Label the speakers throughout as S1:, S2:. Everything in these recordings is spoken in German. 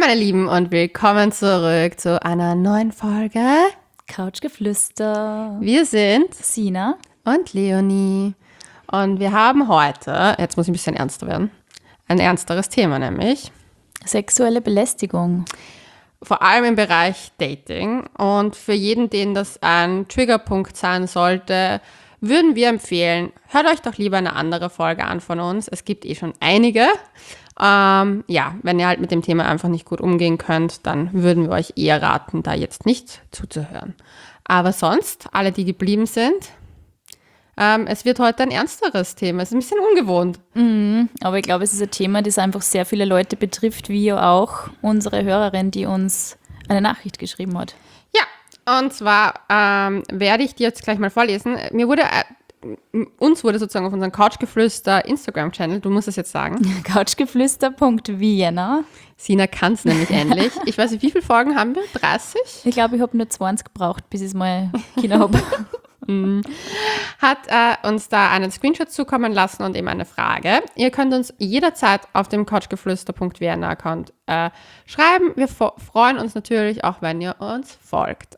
S1: meine Lieben, und willkommen zurück zu einer neuen Folge
S2: Couchgeflüster.
S1: Wir sind
S2: Sina
S1: und Leonie. Und wir haben heute, jetzt muss ich ein bisschen ernster werden, ein ernsteres Thema, nämlich
S2: sexuelle Belästigung.
S1: vor allem im Bereich Dating. Und für jeden, den das ein Triggerpunkt sein sollte, würden wir empfehlen, hört euch doch lieber eine andere Folge an von uns. Es gibt schon einige. Wenn ihr halt mit dem Thema einfach nicht gut umgehen könnt, dann würden wir euch eher raten, da jetzt nicht zuzuhören. Aber sonst, alle, die geblieben sind, es wird heute ein ernsteres Thema. Es ist ein bisschen ungewohnt.
S2: Aber ich glaube, es ist ein Thema, das einfach sehr viele Leute betrifft, wie auch unsere Hörerin, die uns eine Nachricht geschrieben hat.
S1: Ja, und zwar werde ich dir jetzt gleich mal vorlesen. Uns wurde sozusagen auf unserem Couchgeflüster Instagram-Channel, du musst es jetzt sagen.
S2: Couchgeflüster.vienna.
S1: Sina kann es nämlich endlich. Ich weiß nicht, wie viele Folgen haben wir? 30?
S2: Ich glaube, ich habe nur 20 gebraucht, bis ich es mal Kinder habe.
S1: Hat uns da einen Screenshot zukommen lassen und eben eine Frage. Ihr könnt uns jederzeit auf dem couchgeflüster.vienna-Account schreiben. Wir freuen uns natürlich auch, wenn ihr uns folgt.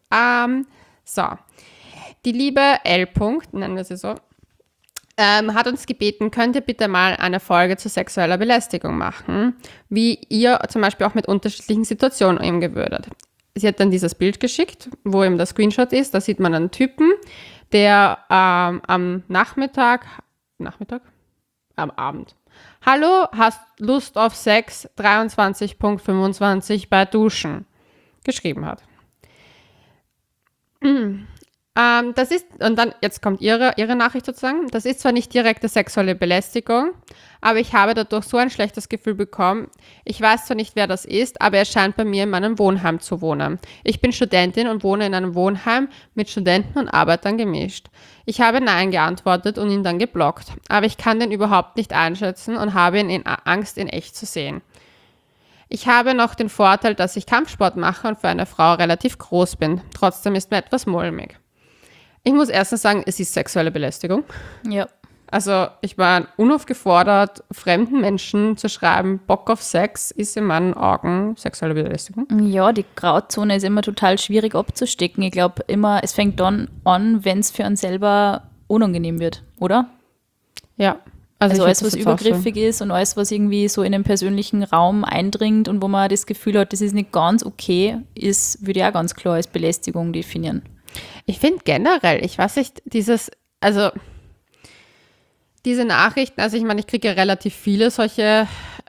S1: Die liebe L. nennen wir sie so, hat uns gebeten, könnt ihr bitte mal eine Folge zu sexueller Belästigung machen, wie ihr zum Beispiel auch mit unterschiedlichen Situationen umgehen würdet. Sie hat dann dieses Bild geschickt, wo eben der Screenshot ist. Da sieht man einen Typen, der am Abend. Hallo, hast Lust auf Sex? 23.25 bei Duschen. Geschrieben hat. Das ist, und dann, jetzt kommt ihre Nachricht sozusagen, das ist zwar nicht direkte sexuelle Belästigung, aber ich habe dadurch so ein schlechtes Gefühl bekommen. Ich weiß zwar nicht, wer das ist, aber er scheint bei mir in meinem Wohnheim zu wohnen. Ich bin Studentin und wohne in einem Wohnheim mit Studenten und Arbeitern gemischt. Ich habe Nein geantwortet und ihn dann geblockt, aber ich kann den überhaupt nicht einschätzen und habe ihn in Angst, in echt zu sehen. Ich habe noch den Vorteil, dass ich Kampfsport mache und für eine Frau relativ groß bin. Trotzdem ist mir etwas mulmig. Ich muss erstens sagen, es ist sexuelle Belästigung.
S2: Ja.
S1: Also ich war unaufgefordert, fremden Menschen zu schreiben, Bock auf Sex ist in meinen Augen sexuelle Belästigung.
S2: Ja, die Grauzone ist immer total schwierig abzustecken. Ich glaube immer, es fängt dann an, wenn es für einen selber unangenehm wird, oder?
S1: Ja.
S2: Also alles, was übergriffig ist und alles, was irgendwie so in den persönlichen Raum eindringt und wo man das Gefühl hat, das ist nicht ganz okay, würde ich auch ganz klar als Belästigung definieren.
S1: Ich finde generell, ich weiß nicht, diese Nachrichten, also ich meine, ich kriege ja relativ viele solche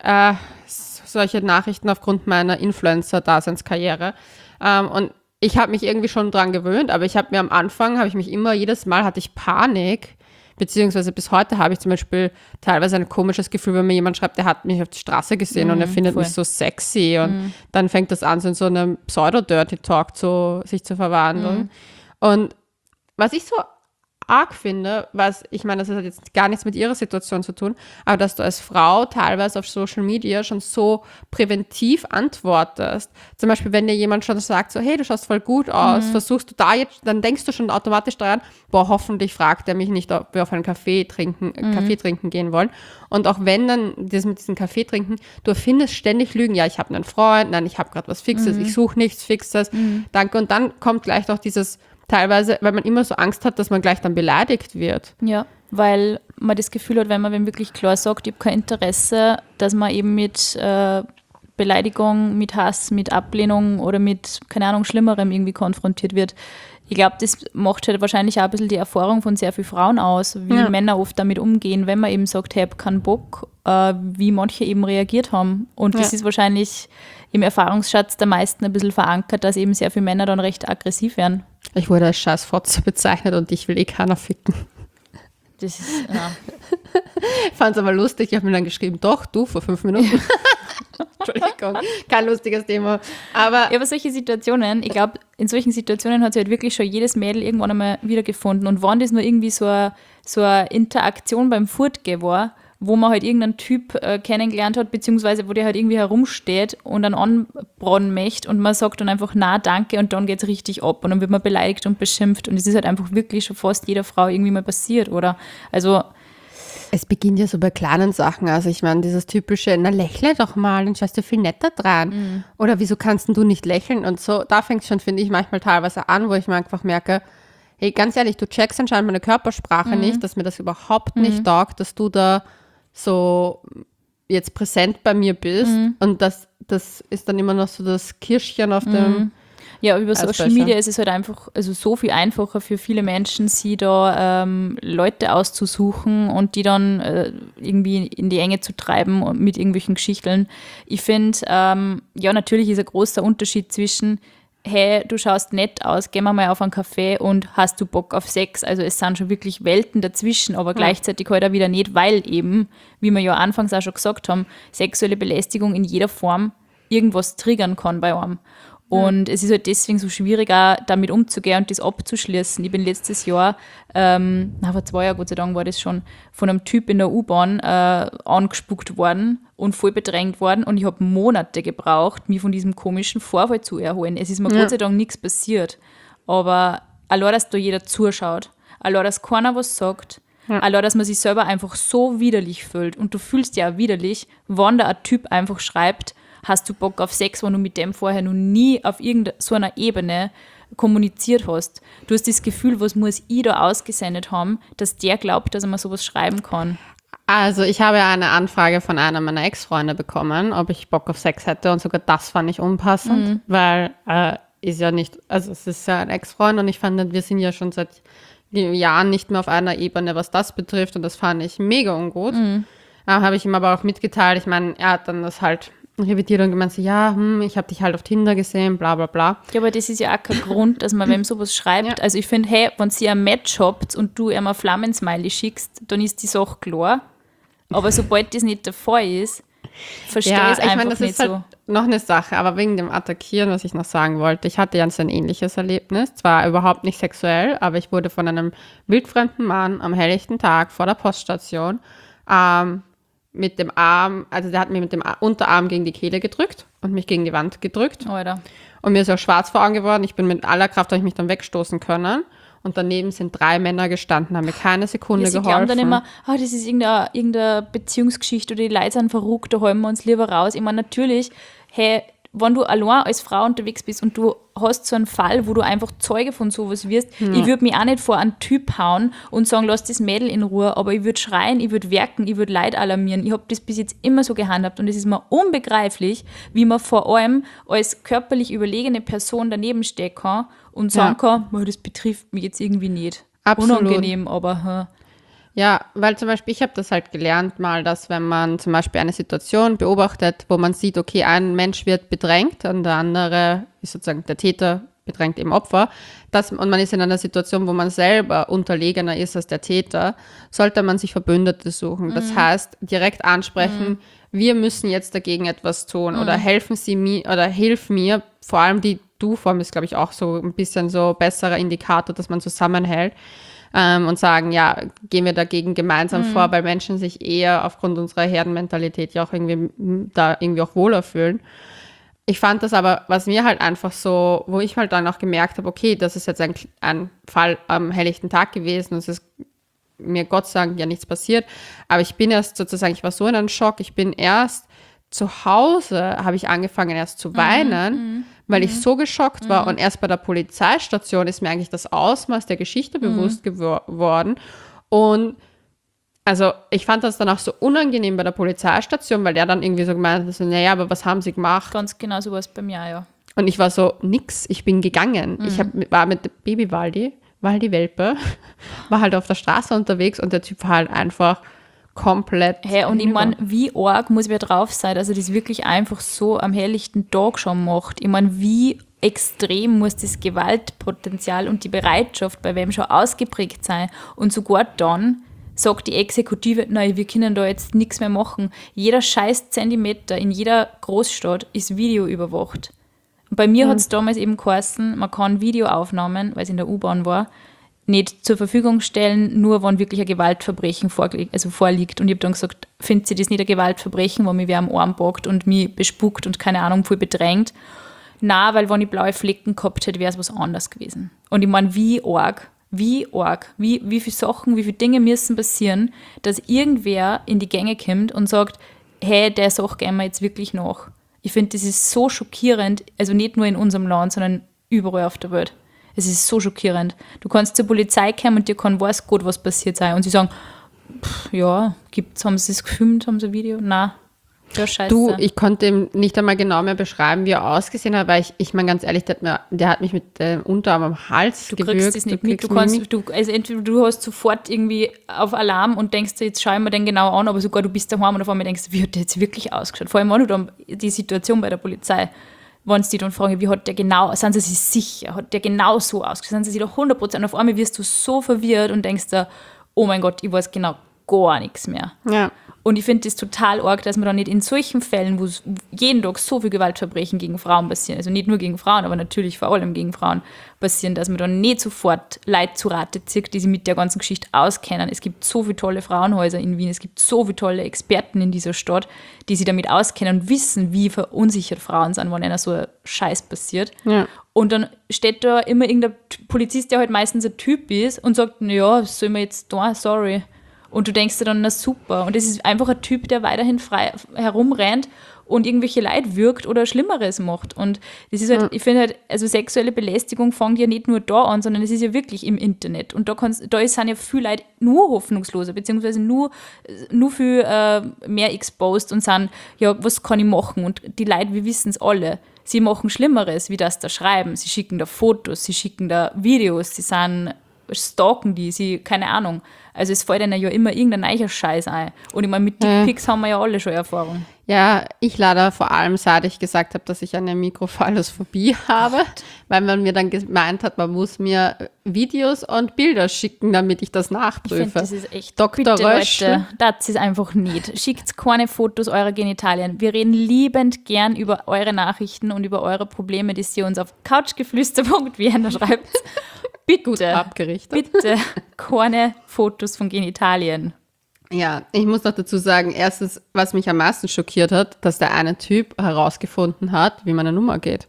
S1: Nachrichten aufgrund meiner Influencer-Daseinskarriere. Und ich habe mich irgendwie schon dran gewöhnt, aber ich habe mir am Anfang, jedes Mal hatte ich Panik, beziehungsweise bis heute habe ich zum Beispiel teilweise ein komisches Gefühl, wenn mir jemand schreibt, der hat mich auf die Straße gesehen und er findet mich so sexy und dann fängt das an, so in so einem Pseudo-Dirty-Talk sich zu verwandeln. Und was ich so arg finde, ich meine, das hat jetzt gar nichts mit ihrer Situation zu tun, aber dass du als Frau teilweise auf Social Media schon so präventiv antwortest. Zum Beispiel, wenn dir jemand schon sagt, so, hey, du schaust voll gut aus, versuchst du da jetzt, dann denkst du schon automatisch daran, hoffentlich fragt er mich nicht, ob wir auf einen Kaffee trinken gehen wollen. Und auch wenn dann das mit diesem Kaffee trinken, du erfindest ständig Lügen. Ja, ich habe einen Freund, nein, ich habe gerade was Fixes, ich suche nichts Fixes, danke. Und dann kommt gleich doch dieses teilweise, weil man immer so Angst hat, dass man gleich dann beleidigt wird.
S2: Ja, weil man das Gefühl hat, wenn man wirklich klar sagt, ich habe kein Interesse, dass man eben mit Beleidigung, mit Hass, mit Ablehnung oder mit, keine Ahnung, Schlimmerem irgendwie konfrontiert wird. Ich glaube, das macht halt wahrscheinlich auch ein bisschen die Erfahrung von sehr vielen Frauen aus, wie Männer oft damit umgehen, wenn man eben sagt, hey, ich habe keinen Bock, wie manche eben reagiert haben. Und das ist wahrscheinlich im Erfahrungsschatz der meisten ein bisschen verankert, dass eben sehr viele Männer dann recht aggressiv werden.
S1: Ich wurde als Scheißfotze bezeichnet und ich will keiner ficken.
S2: Das ist, ja.
S1: Ich fand es aber lustig, ich habe mir dann geschrieben, doch, du, vor 5 Minuten. Entschuldigung, kein lustiges Thema. Aber
S2: solche Situationen, ich glaube, in solchen Situationen hat sich halt wirklich schon jedes Mädel irgendwann einmal wiedergefunden. Und wenn das nur irgendwie so eine Interaktion beim Furtgehen war, wo man halt irgendeinen Typ kennengelernt hat, beziehungsweise wo der halt irgendwie herumsteht und dann anbraten möchte und man sagt dann einfach, na, danke, und dann geht es richtig ab und dann wird man beleidigt und beschimpft und es ist halt einfach wirklich schon fast jeder Frau irgendwie mal passiert, oder? Also
S1: Es beginnt ja so bei kleinen Sachen. Also ich meine, dieses typische, na lächle doch mal, dann schaust du viel netter dran. Oder wieso kannst denn du nicht lächeln? Und so, da fängt es schon, finde ich, manchmal teilweise an, wo ich mir einfach merke, hey, ganz ehrlich, du checkst anscheinend meine Körpersprache nicht, dass mir das überhaupt nicht taugt, dass du da so jetzt präsent bei mir bist. Und das ist dann immer noch so das Kirschchen auf dem...
S2: Ja, über Social Media ist es halt einfach, also so viel einfacher für viele Menschen, sie da Leute auszusuchen und die dann irgendwie in die Enge zu treiben und mit irgendwelchen Geschichten. Ich finde, ja, natürlich ist ein großer Unterschied zwischen, hey, du schaust nett aus, gehen wir mal auf einen Kaffee und hast du Bock auf Sex? Also es sind schon wirklich Welten dazwischen, aber gleichzeitig halt auch wieder nicht, weil eben, wie wir ja anfangs auch schon gesagt haben, sexuelle Belästigung in jeder Form irgendwas triggern kann bei einem. Und es ist halt deswegen so schwierig, auch damit umzugehen und das abzuschließen. Ich bin letztes Jahr, vor 2 Jahren, Gott sei Dank war das schon, von einem Typ in der U-Bahn angespuckt worden und voll bedrängt worden. Und ich habe Monate gebraucht, mich von diesem komischen Vorfall zu erholen. Es ist mir Gott sei Dank nichts passiert. Aber allein, dass da jeder zuschaut, allein, dass keiner was sagt, allein, dass man sich selber einfach so widerlich fühlt. Und du fühlst ja auch widerlich, wenn da ein Typ einfach schreibt, hast du Bock auf Sex, wenn du mit dem vorher noch nie auf irgendeiner so einer Ebene kommuniziert hast. Du hast das Gefühl, was muss ich da ausgesendet haben, dass der glaubt, dass er mal sowas schreiben kann.
S1: Also ich habe ja eine Anfrage von einer meiner Ex-Freunde bekommen, ob ich Bock auf Sex hätte, und sogar das fand ich unpassend, weil ist ja nicht, also es ist ja ein Ex-Freund und ich fand, wir sind ja schon seit Jahren nicht mehr auf einer Ebene, was das betrifft, und das fand ich mega ungut. Habe ich ihm aber auch mitgeteilt. Ich meine, er hat dann das halt revidiert und gemeint, so, ja, ich habe dich halt auf Tinder gesehen, bla bla bla.
S2: Ja, aber das ist ja auch kein Grund, dass man wem sowas schreibt. Ja. Also ich finde, hey, wenn sie ein Match habt und du ihm ein Flammensmiley schickst, dann ist die Sache klar. Aber sobald das nicht der Fall ist, verstehe ich es einfach
S1: das
S2: nicht
S1: ist halt
S2: so.
S1: Noch eine Sache, aber wegen dem Attackieren, was ich noch sagen wollte, ich hatte ja so ein ähnliches Erlebnis, zwar überhaupt nicht sexuell, aber ich wurde von einem wildfremden Mann am helllichten Tag vor der Poststation mit dem Arm, also der hat mir mit dem Unterarm gegen die Kehle gedrückt und mich gegen die Wand gedrückt.
S2: Alter.
S1: Und mir ist auch schwarz vor Augen geworden. Ich bin mit aller Kraft, habe ich mich dann wegstoßen können. Und daneben sind 3 Männer gestanden, haben mir keine Sekunde geholfen. Sie glauben
S2: dann immer, das ist irgendeine Beziehungsgeschichte oder die Leute sind verrückt, da holen wir uns lieber raus. Ich meine, natürlich, hey, wenn du allein als Frau unterwegs bist und du hast so einen Fall, wo du einfach Zeuge von sowas wirst, ich würde mich auch nicht vor einen Typ hauen und sagen, lass das Mädel in Ruhe, aber ich würde schreien, ich würde werken, ich würde Leid alarmieren. Ich habe das bis jetzt immer so gehandhabt und es ist mir unbegreiflich, wie man vor allem als körperlich überlegene Person daneben stehen kann und sagen kann, das betrifft mich jetzt irgendwie nicht.
S1: Absolut.
S2: Unangenehm, aber...
S1: Ja, weil zum Beispiel, ich habe das halt gelernt mal, dass wenn man zum Beispiel eine Situation beobachtet, wo man sieht, okay, ein Mensch wird bedrängt und der andere ist sozusagen der Täter, bedrängt eben Opfer, und man ist in einer Situation, wo man selber unterlegener ist als der Täter, sollte man sich Verbündete suchen. Das heißt, direkt ansprechen, wir müssen jetzt dagegen etwas tun oder helfen Sie mir oder hilf mir, vor allem die Du-Form ist, glaube ich, auch so ein bisschen so besserer Indikator, dass man zusammenhält. Und sagen, ja, gehen wir dagegen gemeinsam vor, weil Menschen sich eher aufgrund unserer Herdenmentalität ja auch irgendwie auch wohler fühlen. Ich fand das aber, was mir halt einfach so, wo ich halt dann auch gemerkt habe, okay, das ist jetzt ein Fall am helllichten Tag gewesen und es ist mir Gott sei Dank ja nichts passiert, aber ich war so in einem Schock, ich bin erst zu Hause, habe ich angefangen erst zu weinen, weil ich so geschockt war, und erst bei der Polizeistation ist mir eigentlich das Ausmaß der Geschichte bewusst geworden. Und also ich fand das dann auch so unangenehm bei der Polizeistation, weil der dann irgendwie so gemeint hat, so, naja, aber was haben Sie gemacht?
S2: Ganz genau so war es bei mir, ja.
S1: Und ich war so, nix, ich bin gegangen. Ich war mit Baby Waldi Welpe, war halt auf der Straße unterwegs und der Typ war halt einfach komplett.
S2: Hey, und ich meine, wie arg muss wer drauf sein, dass er das wirklich einfach so am helllichten Tag schon macht. Ich meine, wie extrem muss das Gewaltpotenzial und die Bereitschaft bei wem schon ausgeprägt sein. Und sogar dann sagt die Exekutive, nein, wir können da jetzt nichts mehr machen. Jeder scheiß Zentimeter in jeder Großstadt ist videoüberwacht. Und bei mir hat es damals eben geheißen, man kann Videoaufnahmen, weil es in der U-Bahn war, nicht zur Verfügung stellen, nur wenn wirklich ein Gewaltverbrechen vorliegt. Und ich habe dann gesagt, findet sie das nicht ein Gewaltverbrechen, wo mich wer am Arm packt und mich bespuckt und keine Ahnung, voll bedrängt? Nein, weil wenn ich blaue Flecken gehabt hätte, wäre es was anderes gewesen. Und ich meine, wie arg, wie arg, wie viele Sachen, wie viele Dinge müssen passieren, dass irgendwer in die Gänge kommt und sagt, hey, der Sache gehen wir jetzt wirklich nach. Ich finde, das ist so schockierend, also nicht nur in unserem Land, sondern überall auf der Welt. Es ist so schockierend. Du kannst zur Polizei kommen und dir kann weiß Gott, was passiert sein. Und sie sagen, ja, haben sie es gefilmt, haben sie ein Video? Nein. Ja, scheiße.
S1: Du, ich konnte ihm nicht einmal genau mehr beschreiben, wie er ausgesehen hat, weil ich meine ganz ehrlich, der hat mich mit dem Unterarm am Hals gewürgt.
S2: Du kriegst das nicht mit. Also entweder du hast sofort irgendwie auf Alarm und denkst dir, jetzt schau ich mir den genau an, aber sogar du bist daheim und auf einmal denkst, wie hat der jetzt wirklich ausgeschaut? Vor allem, wenn du dann die Situation bei der Polizei, wenn sie dich dann fragen, wie hat der genau, sind sie sich sicher, hat der genau so ausgeschaut, sind sie sich da 100%, und auf einmal wirst du so verwirrt und denkst da, oh mein Gott, ich weiß genau gar nichts mehr.
S1: Ja.
S2: Und ich finde das total arg, dass man dann nicht in solchen Fällen, wo jeden Tag so viel Gewaltverbrechen gegen Frauen passieren, also nicht nur gegen Frauen, aber natürlich vor allem gegen Frauen passieren, dass man dann nicht sofort Leute zu Rate zieht, die sich mit der ganzen Geschichte auskennen. Es gibt so viele tolle Frauenhäuser in Wien, es gibt so viele tolle Experten in dieser Stadt, die sich damit auskennen und wissen, wie verunsichert Frauen sind, wenn einer so ein Scheiß passiert.
S1: Ja.
S2: Und dann steht da immer irgendein Polizist, der halt meistens ein Typ ist und sagt, naja, was soll man jetzt da, sorry. Und du denkst dir dann, na super. Und es ist einfach ein Typ, der weiterhin frei herumrennt und irgendwelche Leute wirkt oder Schlimmeres macht. Und das ist halt, ich finde halt, also sexuelle Belästigung fängt ja nicht nur da an, sondern es ist ja wirklich im Internet. Und da sind ja viele Leute nur hoffnungsloser, beziehungsweise nur viel mehr exposed und sind, ja, was kann ich machen? Und die Leute, wir wissen es alle, sie machen Schlimmeres, wie das da schreiben. Sie schicken da Fotos, sie schicken da Videos, sie stalken die, sie, keine Ahnung. Also es fällt ihnen ja immer irgendein neuer Scheiß ein. Und ich meine, mit Dickpics haben wir ja alle schon Erfahrung.
S1: Ja, ich leider vor allem, seit ich gesagt habe, dass ich eine Mikrophallosphobie habe, weil man mir dann gemeint hat, man muss mir Videos und Bilder schicken, damit ich das nachprüfe.
S2: Ich finde, das ist echt,
S1: Dr.
S2: bitte
S1: Rösch.
S2: Leute, das ist einfach nicht. Schickt keine Fotos eurer Genitalien. Wir reden liebend gern über eure Nachrichten und über eure Probleme, die ihr uns auf couchgeflüster.vienna schreibt. Bitte,
S1: Gut abgerichtet.
S2: bitte keine Fotos von Genitalien.
S1: Ja, ich muss noch dazu sagen, erstens, was mich am meisten schockiert hat, dass der eine Typ herausgefunden hat, wie meine Nummer geht.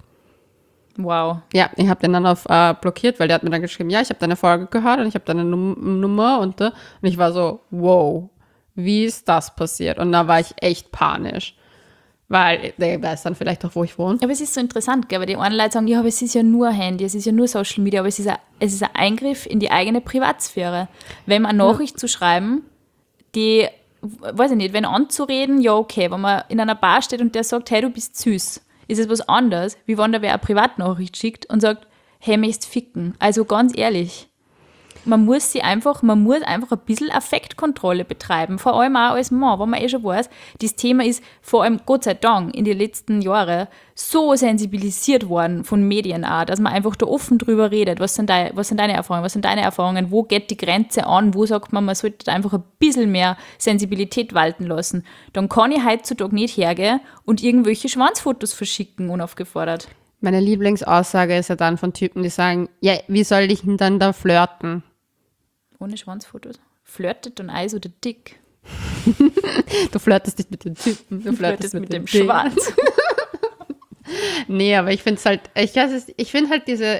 S2: Wow.
S1: Ja, ich habe den dann auf blockiert, weil der hat mir dann geschrieben, ja, ich habe deine Folge gehört und ich habe deine Nummer und ich war so, wow, wie ist das passiert? Und da war ich echt panisch. Weil der weiß dann vielleicht auch, wo ich wohne.
S2: Aber es ist so interessant, gell? Weil die einen Leute sagen, ja, aber es ist ja nur Handy, es ist ja nur Social Media, aber es ist ein Eingriff in die eigene Privatsphäre. Wenn man eine Nachricht zu schreiben, die, weiß ich nicht, wenn anzureden, ja okay, wenn man in einer Bar steht und der sagt, hey, du bist süß, ist es was anderes, wie wenn da wer eine Privatnachricht schickt und sagt, hey, möchtest ficken. Also ganz ehrlich, man muss einfach ein bisschen Affektkontrolle betreiben, vor allem auch als Mann, wenn man schon weiß, das Thema ist vor allem, Gott sei Dank, in den letzten Jahren so sensibilisiert worden von Medien auch, dass man einfach da offen drüber redet, was sind deine Erfahrungen, wo geht die Grenze an, wo sagt man sollte da einfach ein bisschen mehr Sensibilität walten lassen. Dann kann ich heutzutage nicht hergehen und irgendwelche Schwanzfotos verschicken, unaufgefordert.
S1: Meine Lieblingsaussage ist ja dann von Typen, die sagen, ja, wie soll ich denn dann da flirten?
S2: Ohne Schwanzfotos. Flirtet und Eis oder dick.
S1: Du flirtest nicht mit den Typen, du flirtest mit dem Ding.
S2: Schwanz.
S1: Nee, aber ich finde es halt, ich finde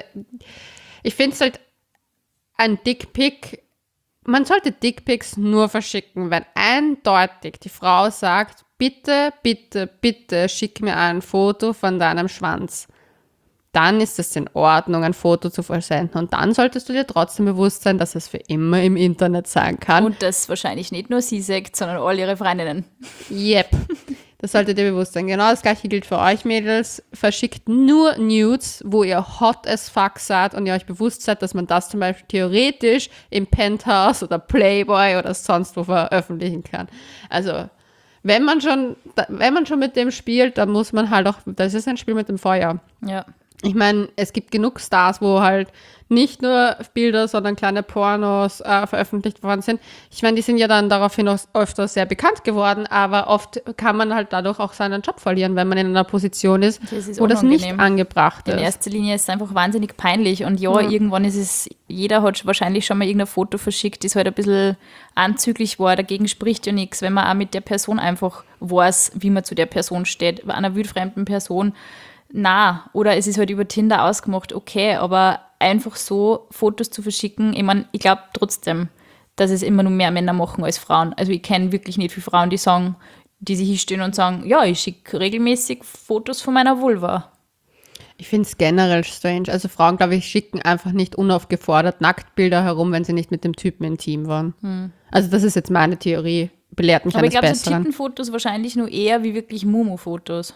S1: halt ein Dickpick, man sollte Dickpics nur verschicken, wenn eindeutig die Frau sagt, bitte, bitte, bitte schick mir ein Foto von deinem Schwanz. Dann ist es in Ordnung, ein Foto zu versenden. Und dann solltest du dir trotzdem bewusst sein, dass es für immer im Internet sein kann.
S2: Und das wahrscheinlich nicht nur sie sagt, sondern all ihre Freundinnen.
S1: Yep. Das solltet ihr bewusst sein. Genau das gleiche gilt für euch, Mädels. Verschickt nur Nudes, wo ihr hot as fuck seid und ihr euch bewusst seid, dass man das zum Beispiel theoretisch im Penthouse oder Playboy oder sonst wo veröffentlichen kann. Also, wenn man schon mit dem spielt, dann muss man halt auch, das ist ein Spiel mit dem Feuer.
S2: Ja.
S1: Ich meine, es gibt genug Stars, wo halt nicht nur Bilder, sondern kleine Pornos veröffentlicht worden sind. Ich meine, die sind ja dann daraufhin auch öfter sehr bekannt geworden, aber oft kann man halt dadurch auch seinen Job verlieren, wenn man in einer Position ist, wo das nicht angebracht ist.
S2: In erster Linie ist es einfach wahnsinnig peinlich und irgendwann ist es, jeder hat wahrscheinlich schon mal irgendein Foto verschickt, das halt ein bisschen anzüglich war, dagegen spricht ja nichts, wenn man auch mit der Person einfach weiß, wie man zu der Person steht, bei einer wildfremden Person. Na, oder es ist halt über Tinder ausgemacht, okay, aber einfach so Fotos zu verschicken, ich meine, ich glaube trotzdem, dass es immer nur mehr Männer machen als Frauen. Also ich kenne wirklich nicht viele Frauen, die sich hinstellen und sagen, ja, ich schicke regelmäßig Fotos von meiner Vulva.
S1: Ich finde es generell strange. Also Frauen, glaube ich, schicken einfach nicht unaufgefordert Nacktbilder herum, wenn sie nicht mit dem Typen intim waren. Also das ist jetzt meine Theorie. Belehrt mich
S2: Aber ich
S1: eines
S2: glaube, so
S1: Besseren.
S2: Tittenfotos wahrscheinlich nur eher wie wirklich Mumu-Fotos.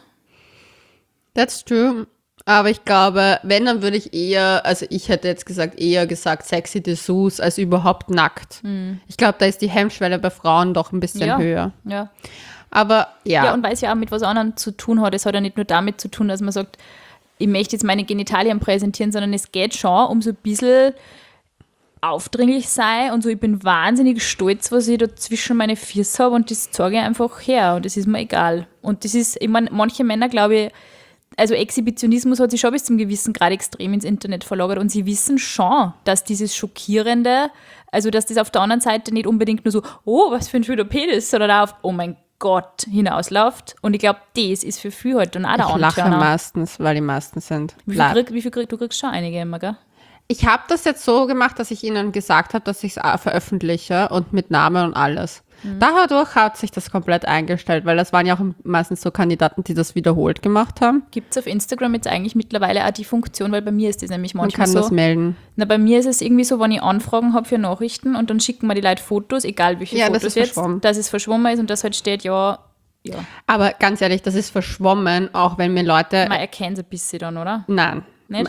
S1: That's true. Aber ich glaube, wenn, dann würde ich eher, also ich hätte jetzt eher gesagt sexy Dessous als überhaupt nackt. Ich glaube, da ist die Hemmschwelle bei Frauen doch ein bisschen höher.
S2: Ja.
S1: Aber
S2: Ja, und weil es ja auch mit was anderem zu tun hat. Es hat ja nicht nur damit zu tun, dass man sagt, ich möchte jetzt meine Genitalien präsentieren, sondern es geht schon um so ein bisschen aufdringlich sein und so, ich bin wahnsinnig stolz, was ich da zwischen meine Füße habe und das zeige ich einfach her und das ist mir egal. Und das ist, ich meine, manche Männer, glaube ich, also Exhibitionismus hat sich schon bis zum gewissen Grad extrem ins Internet verlagert und sie wissen schon, dass dieses Schockierende, also dass das auf der anderen Seite nicht unbedingt nur so, oh, was für ein schöner Penis, sondern auch auf, oh mein Gott, hinausläuft. Und ich glaube, das ist für viele halt dann auch der
S1: ich lache
S2: Anturner.
S1: meistens, weil die meisten sind.
S2: Du kriegst schon einige immer, gell?
S1: Ich habe das jetzt so gemacht, dass ich ihnen gesagt habe, dass ich es veröffentliche und mit Namen und alles. Dadurch hat sich das komplett eingestellt, weil das waren ja auch meistens so Kandidaten, die das wiederholt gemacht haben.
S2: Gibt es auf Instagram jetzt eigentlich mittlerweile auch die Funktion, weil bei mir ist das nämlich
S1: Man
S2: manchmal
S1: kann
S2: so.
S1: das melden.
S2: Na, bei mir ist es irgendwie so, wenn ich Anfragen habe für Nachrichten und dann schicken mir die Leute Fotos, egal welche
S1: Ja, das
S2: Fotos
S1: ist
S2: jetzt,
S1: verschwommen.
S2: dass es verschwommen ist und das halt steht, ja,
S1: Aber ganz ehrlich, das ist verschwommen, auch wenn mir Leute...
S2: man erkennt es ein bisschen dann, oder?
S1: Nein.
S2: Nicht?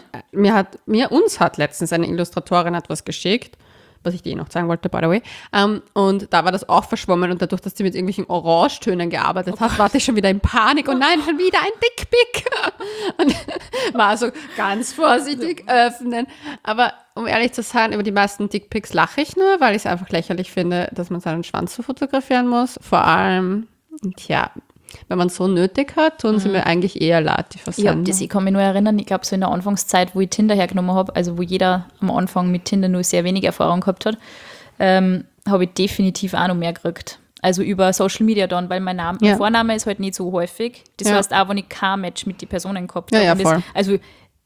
S1: Uns hat letztens eine Illustratorin etwas geschickt, was ich dir noch sagen wollte, by the way. Und da war das auch verschwommen und dadurch, dass sie mit irgendwelchen Orangetönen gearbeitet hat, war sie schon wieder in Panik. Und nein, schon wieder ein Dickpick. Und war so ganz vorsichtig öffnen. Aber um ehrlich zu sein, über die meisten Dickpicks lache ich nur, weil ich es einfach lächerlich finde, dass man seinen Schwanz so fotografieren muss. Vor allem, tja, wenn man es so nötig hat, tun sie mir eigentlich eher leid, die Versender.
S2: Ich kann mich nur erinnern, ich glaube so in der Anfangszeit, wo ich Tinder hergenommen habe, also wo jeder am Anfang mit Tinder nur sehr wenig Erfahrung gehabt hat, habe ich definitiv auch noch mehr gekriegt. Also über Social Media dann, weil mein Vorname ist halt nicht so häufig. Das heißt auch, wenn ich kein Match mit den Personen gehabt habe.
S1: Ja, voll.
S2: Also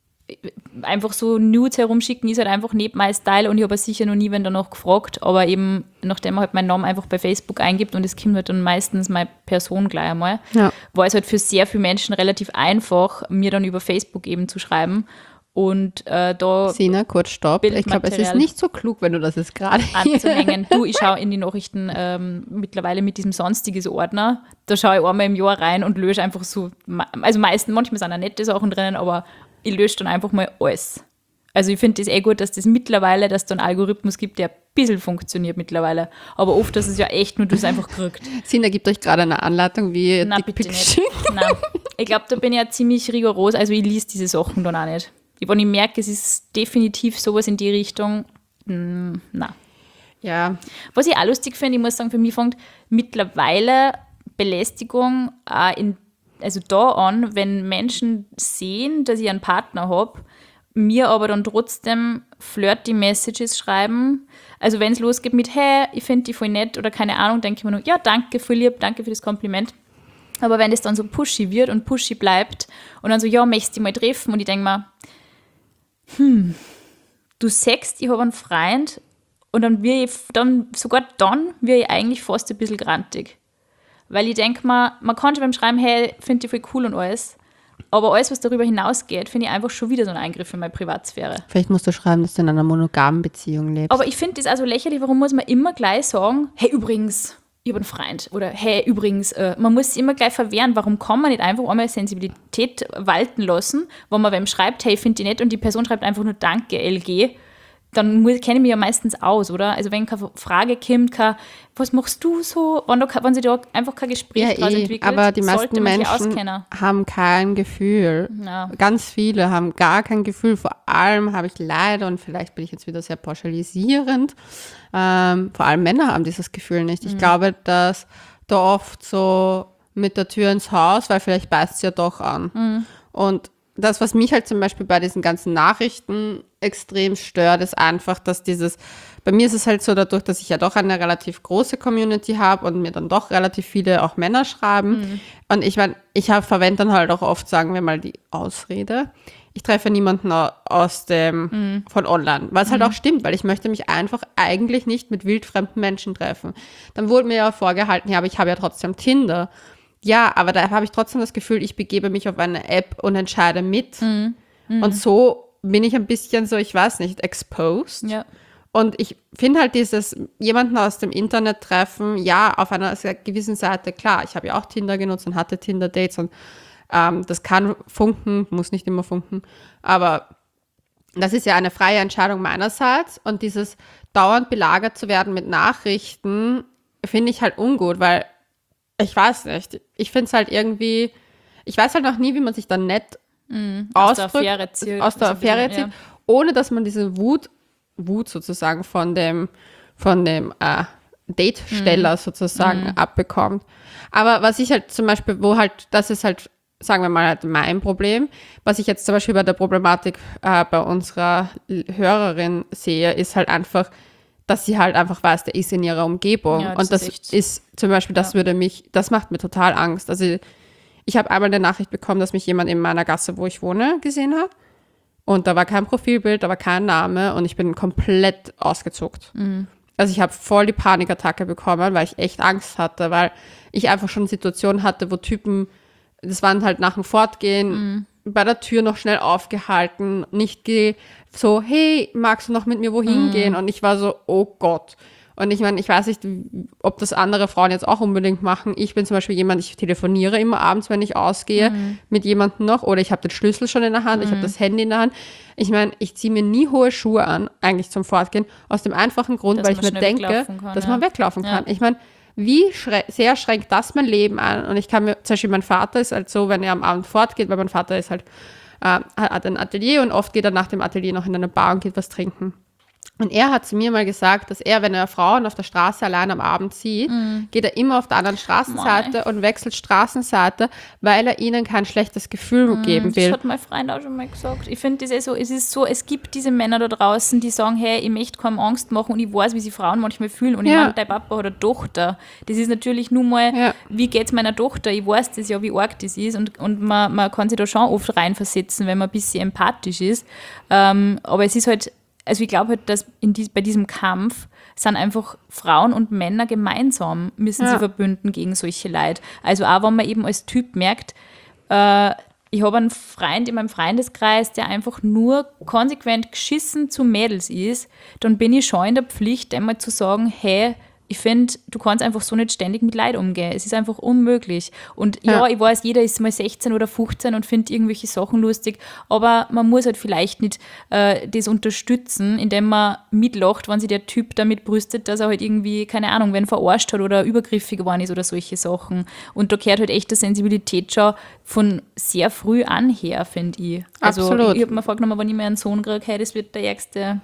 S2: einfach so Nudes herumschicken ist halt einfach nicht mein Style und ich habe sicher noch nie wen danach gefragt, aber eben nachdem man halt meinen Namen einfach bei Facebook eingibt und es kommt halt dann meistens meine Person gleich einmal, war es halt für sehr viele Menschen relativ einfach, mir dann über Facebook eben zu schreiben und da
S1: Sina, kurz stopp. Ich glaube, es ist nicht so klug, wenn du das jetzt gerade
S2: anzuhängen. Du, ich schaue in die Nachrichten mittlerweile mit diesem sonstiges Ordner, da schaue ich einmal im Jahr rein und lösche einfach so, also manchmal sind auch nette Sachen drinnen, aber ich lösche dann einfach mal alles. Also ich finde das gut, dass das mittlerweile, dass es da einen Algorithmus gibt, der ein bisschen funktioniert mittlerweile. Aber oft ist es ja echt nur, du es einfach gekriegt.
S1: Sina gibt euch gerade eine Anleitung, wie ihr
S2: Nein, bitte
S1: Dickpics
S2: nicht.
S1: schickt.
S2: Nein. Ich glaube, da bin ich ja ziemlich rigoros, also ich lese diese Sachen dann auch nicht. Wenn ich merke, es ist definitiv sowas in die Richtung, nein.
S1: Ja,
S2: Was ich auch lustig finde, ich muss sagen, für mich fängt mittlerweile Belästigung auch also da an, wenn Menschen sehen, dass ich einen Partner habe, mir aber dann trotzdem flirty Messages schreiben. Also wenn es losgeht mit, hey, ich finde die voll nett oder keine Ahnung, denke ich mir nur, ja, danke, voll lieb, danke für das Kompliment. Aber wenn das dann so pushy wird und pushy bleibt und dann so, ja, möchtest du dich mal treffen? Und ich denke mir, du sagst, ich habe einen Freund und dann wird ich eigentlich fast ein bisschen grantig. Weil ich denke mir, man kann schon beim Schreiben, hey, finde ich voll cool und alles, aber alles, was darüber hinausgeht, finde ich einfach schon wieder so ein Eingriff in meine Privatsphäre.
S1: vielleicht musst du schreiben, dass du in einer monogamen Beziehung lebst.
S2: Aber ich finde das also lächerlich, warum muss man immer gleich sagen, hey, übrigens, ich habe einen Freund oder hey, übrigens, man muss es immer gleich verwehren, warum kann man nicht einfach einmal Sensibilität walten lassen, wenn man wem schreibt, hey, finde ich nett und die Person schreibt einfach nur Danke, LG, dann kenne ich mich ja meistens aus, oder? Also wenn keine Frage kommt, was machst du so, wenn sich da einfach kein Gespräch draus entwickelt,
S1: aber die meisten
S2: sollte man sich
S1: Menschen
S2: auskennen.
S1: haben kein Gefühl.
S2: Ja.
S1: Ganz viele haben gar kein Gefühl. Vor allem habe ich leider, und vielleicht bin ich jetzt wieder sehr pauschalisierend, vor allem Männer haben dieses Gefühl nicht. Ich glaube, dass da oft so mit der Tür ins Haus, weil vielleicht beißt es ja doch an. Und das, was mich halt zum Beispiel bei diesen ganzen Nachrichten extrem stört, ist einfach, dass bei mir ist es halt so dadurch, dass ich ja doch eine relativ große Community habe und mir dann doch relativ viele auch Männer schreiben. Und ich meine, verwende dann halt auch oft, sagen wir mal, die Ausrede. ich treffe niemanden von online, was halt auch stimmt, weil ich möchte mich einfach eigentlich nicht mit wildfremden Menschen treffen. Dann wurde mir ja vorgehalten, ja, aber ich habe ja trotzdem Tinder. Ja, aber da habe ich trotzdem das Gefühl, ich begebe mich auf eine App und entscheide mit. Und so bin ich ein bisschen so, ich weiß nicht, exposed.
S2: Ja.
S1: Und ich finde halt dieses jemanden aus dem Internet treffen, ja, auf einer gewissen Seite, klar, ich habe ja auch Tinder genutzt und hatte Tinder-Dates und das kann funken, muss nicht immer funken, aber das ist ja eine freie Entscheidung meinerseits und dieses dauernd belagert zu werden mit Nachrichten finde ich halt ungut, weil ich weiß nicht, ich finde es halt irgendwie, ich weiß halt noch nie, wie man sich dann nett
S2: Aus der Affäre zieht.
S1: zieht, ohne dass man diese Wut sozusagen von dem Date-Steller sozusagen abbekommt. Aber was ich halt zum Beispiel, das ist halt, sagen wir mal, halt mein Problem, was ich jetzt zum Beispiel bei der Problematik bei unserer Hörerin sehe, ist halt einfach, dass sie halt einfach weiß, der ist in ihrer Umgebung.
S2: Ja,
S1: und das ist zum Beispiel, das macht mir total Angst. Also ich habe einmal eine Nachricht bekommen, dass mich jemand in meiner Gasse, wo ich wohne, gesehen hat. Und da war kein Profilbild, da war kein Name und ich bin komplett ausgezuckt. Also ich habe voll die Panikattacke bekommen, weil ich echt Angst hatte, weil ich einfach schon Situationen hatte, wo Typen, das waren halt nach dem Fortgehen, bei der Tür noch schnell aufgehalten, so, hey, magst du noch mit mir wohin gehen? Und ich war so, oh Gott. Und ich meine, ich weiß nicht, ob das andere Frauen jetzt auch unbedingt machen. Ich bin zum Beispiel jemand, ich telefoniere immer abends, wenn ich ausgehe, mit jemandem noch. Oder ich habe den Schlüssel schon in der Hand, ich habe das Handy in der Hand. Ich meine, ich ziehe mir nie hohe Schuhe an, eigentlich zum Fortgehen, aus dem einfachen Grund, weil ich mir denke, dass man weglaufen kann. Ich meine, wie sehr schränkt das mein Leben an? Und ich kann mir, zum Beispiel mein Vater ist halt so, wenn er am Abend fortgeht, weil mein Vater ist halt, hat ein Atelier und oft geht er nach dem Atelier noch in eine Bar und geht was trinken. Und er hat zu mir mal gesagt, dass er, wenn er Frauen auf der Straße allein am Abend sieht, geht er immer auf der anderen Straßenseite und wechselt Straßenseite, weil er ihnen kein schlechtes Gefühl geben will.
S2: Das hat mein Freund auch schon mal gesagt. Ich finde das so, es ist so, es gibt diese Männer da draußen, die sagen, hey, ich möchte kaum Angst machen und ich weiß, wie sich Frauen manchmal fühlen. Und ich meine, dein Papa hat eine Tochter. Das ist natürlich nur mal, wie geht es meiner Tochter? Ich weiß das ja, wie arg das ist und man kann sich da schon oft reinversetzen, wenn man ein bisschen empathisch ist. Aber es ist halt, also ich glaube halt, dass bei diesem Kampf sind einfach Frauen und Männer gemeinsam, müssen sie verbünden gegen solche Leid. Also auch wenn man eben als Typ merkt, ich habe einen Freund in meinem Freundeskreis, der einfach nur konsequent geschissen zu Mädels ist, dann bin ich schon in der Pflicht, einmal zu sagen, hey, ich finde, du kannst einfach so nicht ständig mit Leid umgehen. Es ist einfach unmöglich. Und ja, ich weiß, jeder ist mal 16 oder 15 und findet irgendwelche Sachen lustig, aber man muss halt vielleicht nicht das unterstützen, indem man mitlacht, wenn sich der Typ damit brüstet, dass er halt irgendwie, keine Ahnung, wenn verarscht hat oder übergriffig geworden ist oder solche Sachen. Und da gehört halt echt die Sensibilität schon von sehr früh an her, finde ich. Also
S1: Absolut.
S2: Ich habe mir vorgenommen, wenn ich mir einen Sohn kriege, hey, das wird der ärgste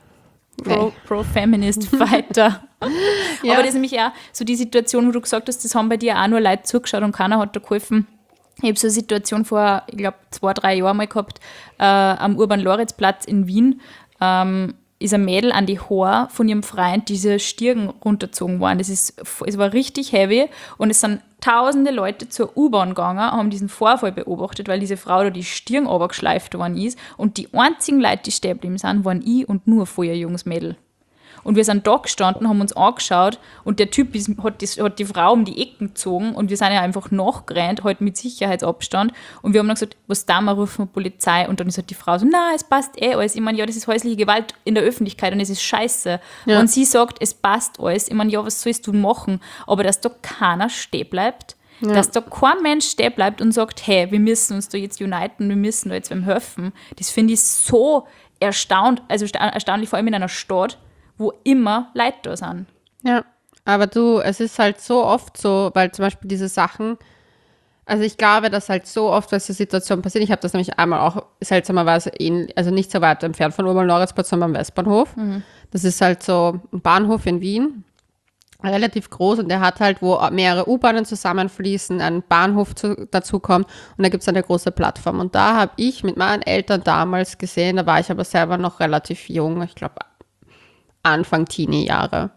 S2: Pro-Feminist-Fighter. Aber das ist nämlich auch so die Situation, wo du gesagt hast, das haben bei dir auch nur Leute zugeschaut und keiner hat da geholfen. Ich habe so eine Situation vor, ich glaube, 2-3 Jahren mal gehabt, am Urban-Loritz-Platz in Wien. Ist ein Mädel an die Haare von ihrem Freund diese Stirn runtergezogen worden. Es war richtig heavy und es sind tausende Leute zur U-Bahn gegangen, haben diesen Vorfall beobachtet, weil diese Frau da die Stirn runtergeschleift worden ist und die einzigen Leute, die stehen geblieben sind, waren ich und nur vorher junges Mädel. Und wir sind da gestanden, haben uns angeschaut und der Typ hat die Frau um die Ecken gezogen und wir sind ja einfach nachgerannt, halt mit Sicherheitsabstand. Und wir haben dann gesagt, was da mal, rufen wir Polizei. Und dann ist halt die Frau so, na, es passt alles. Ich meine, ja, das ist häusliche Gewalt in der Öffentlichkeit und es ist scheiße. Ja. Und sie sagt, es passt alles. Ich meine, ja, was sollst du machen? Aber dass da keiner stehen bleibt, dass da kein Mensch stehen bleibt und sagt, hey, wir müssen uns da jetzt uniten, wir müssen da jetzt wem helfen, das finde ich so erstaunlich, vor allem in einer Stadt, wo immer Leute da sind.
S1: Ja, aber es ist halt so oft so, weil zum Beispiel diese Sachen, also ich glaube, dass halt so oft, was die Situation passiert, ich habe das nämlich einmal auch seltsamerweise also nicht so weit entfernt von Urban-Loritz-Platz, sondern am Westbahnhof. Das ist halt so ein Bahnhof in Wien, relativ groß und der hat halt, wo mehrere U-Bahnen zusammenfließen, ein Bahnhof dazu kommt und da gibt es eine große Plattform. Und da habe ich mit meinen Eltern damals gesehen, da war ich aber selber noch relativ jung, ich glaube Anfang Teenie-Jahre.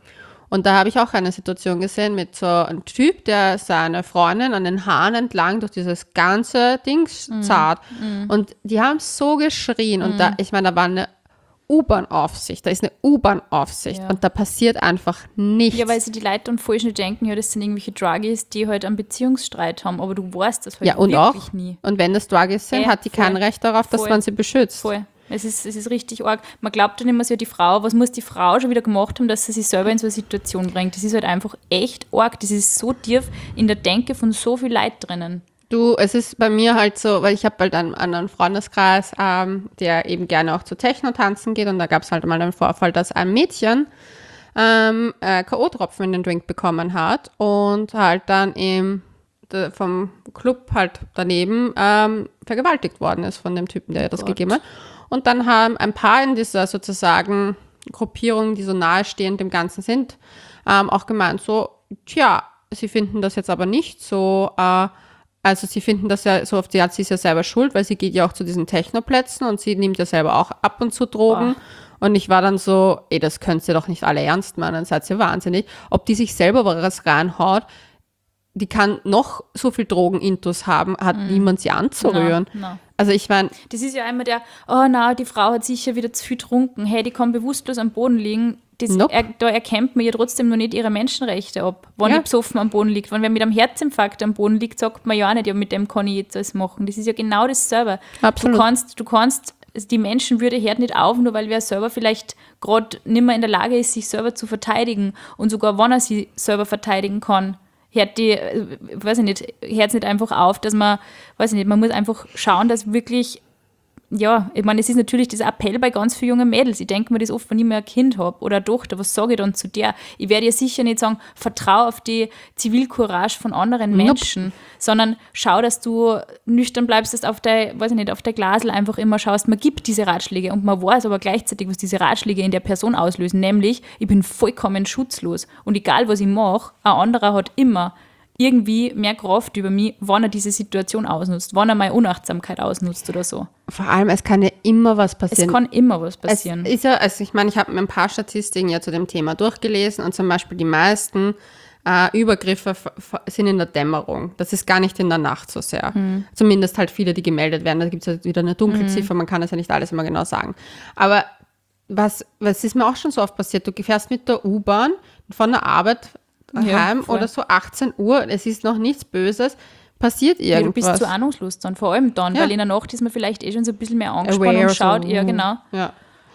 S1: Und da habe ich auch eine Situation gesehen mit so einem Typ, der seine Freundin an den Haaren entlang durch dieses ganze Ding zart. Und die haben so geschrien. Und da, ich meine, da war eine U-Bahn-Aufsicht. Da ist eine U-Bahn-Aufsicht.
S2: Ja.
S1: Und da passiert einfach nichts.
S2: Ja, weil sie die Leute dann falsch nicht denken, ja, das sind irgendwelche Druggies, die halt einen Beziehungsstreit haben, aber du weißt das halt
S1: Ja, und
S2: wirklich
S1: auch,
S2: nie.
S1: und wenn das Druggies sind,
S2: Ja,
S1: hat die kein
S2: voll.
S1: Recht darauf, dass
S2: Voll.
S1: man sie beschützt.
S2: Voll. Es ist richtig arg. Man glaubt dann immer so, die Frau, was muss die Frau schon wieder gemacht haben, dass sie sich selber in so eine Situation bringt. Das ist halt einfach echt arg. Das ist so tief in der Denke von so viel Leid drinnen.
S1: Du, es ist bei mir halt so, weil ich habe halt einen anderen Freundeskreis, der eben gerne auch zu Techno tanzen geht, und da gab es halt mal einen Vorfall, dass ein Mädchen K.O.-Tropfen in den Drink bekommen hat und halt dann vom Club halt daneben vergewaltigt worden ist von dem Typen, der ihr das
S2: Gott.
S1: gegeben hat. Und dann haben ein paar in dieser sozusagen Gruppierung, die so nahestehend dem Ganzen sind, auch gemeint so, tja, sie finden das jetzt aber nicht so, also sie finden das ja so auf die Art, sie ist ja selber schuld, weil sie geht ja auch zu diesen Technoplätzen und sie nimmt ja selber auch ab und zu Drogen. Und ich war dann so, das könnt ihr doch nicht alle ernst meinen, seid ihr wahnsinnig. Ob die sich selber was reinhaut, die kann noch so viel Drogenintus haben, hat niemand sie anzurühren.
S2: Na.
S1: Also ich meine,
S2: Das ist ja einmal der, oh na, die Frau hat sicher wieder zu viel getrunken, hey, die kann bewusstlos am Boden liegen.
S1: Nope.
S2: Da erkennt man ja trotzdem noch nicht ihre Menschenrechte ab, wenn
S1: Ja.
S2: die besoffen am Boden liegt. Wenn wer mit einem Herzinfarkt am Boden liegt, sagt man ja auch nicht, ja, mit dem kann ich jetzt alles machen. Das ist ja genau dasselbe.
S1: Absolut.
S2: Du kannst, die Menschenwürde hört nicht auf, nur weil wer selber vielleicht gerade nicht mehr in der Lage ist, sich selber zu verteidigen. Und sogar wenn er sich selber verteidigen kann, hört es nicht einfach auf, dass man, man muss einfach schauen, dass wirklich, ja, ich meine, es ist natürlich dieser Appell bei ganz vielen jungen Mädels. Ich denke mir das oft, wenn ich mir ein Kind habe oder eine Tochter, was sage ich dann zu der? Ich werde ihr sicher nicht sagen, vertraue auf die Zivilcourage von anderen Menschen, sondern schau, dass du nüchtern bleibst, dass auf der Glasel einfach immer schaust, man gibt diese Ratschläge und man weiß aber gleichzeitig, was diese Ratschläge in der Person auslösen, nämlich, ich bin vollkommen schutzlos und egal, was ich mache, ein anderer hat immer irgendwie mehr Kraft über mich, wenn er diese Situation ausnutzt, wenn er meine Unachtsamkeit ausnutzt oder so.
S1: vor allem, es kann ja immer was
S2: Es
S1: passieren.
S2: kann immer was passieren.
S1: Es ist ja, also ich meine, ich habe mir ein paar Statistiken ja zu dem Thema durchgelesen und zum Beispiel die meisten Übergriffe sind in der Dämmerung. Das ist gar nicht in der Nacht so sehr. Zumindest halt viele, die gemeldet werden. Da gibt es ja wieder eine Dunkelziffer, man kann das ja nicht alles immer genau sagen. Aber was ist mir auch schon so oft passiert? Du fährst mit der U-Bahn von der Arbeit heim
S2: voll.
S1: oder so 18 Uhr, es ist noch nichts Böses, passiert
S2: Ja, du
S1: irgendwas.
S2: bist zu ahnungslos dann, vor allem dann,
S1: Ja.
S2: weil in der Nacht ist man vielleicht schon so ein bisschen mehr angespannt
S1: Aware,
S2: und schaut,
S1: so,
S2: ja genau.
S1: Ja.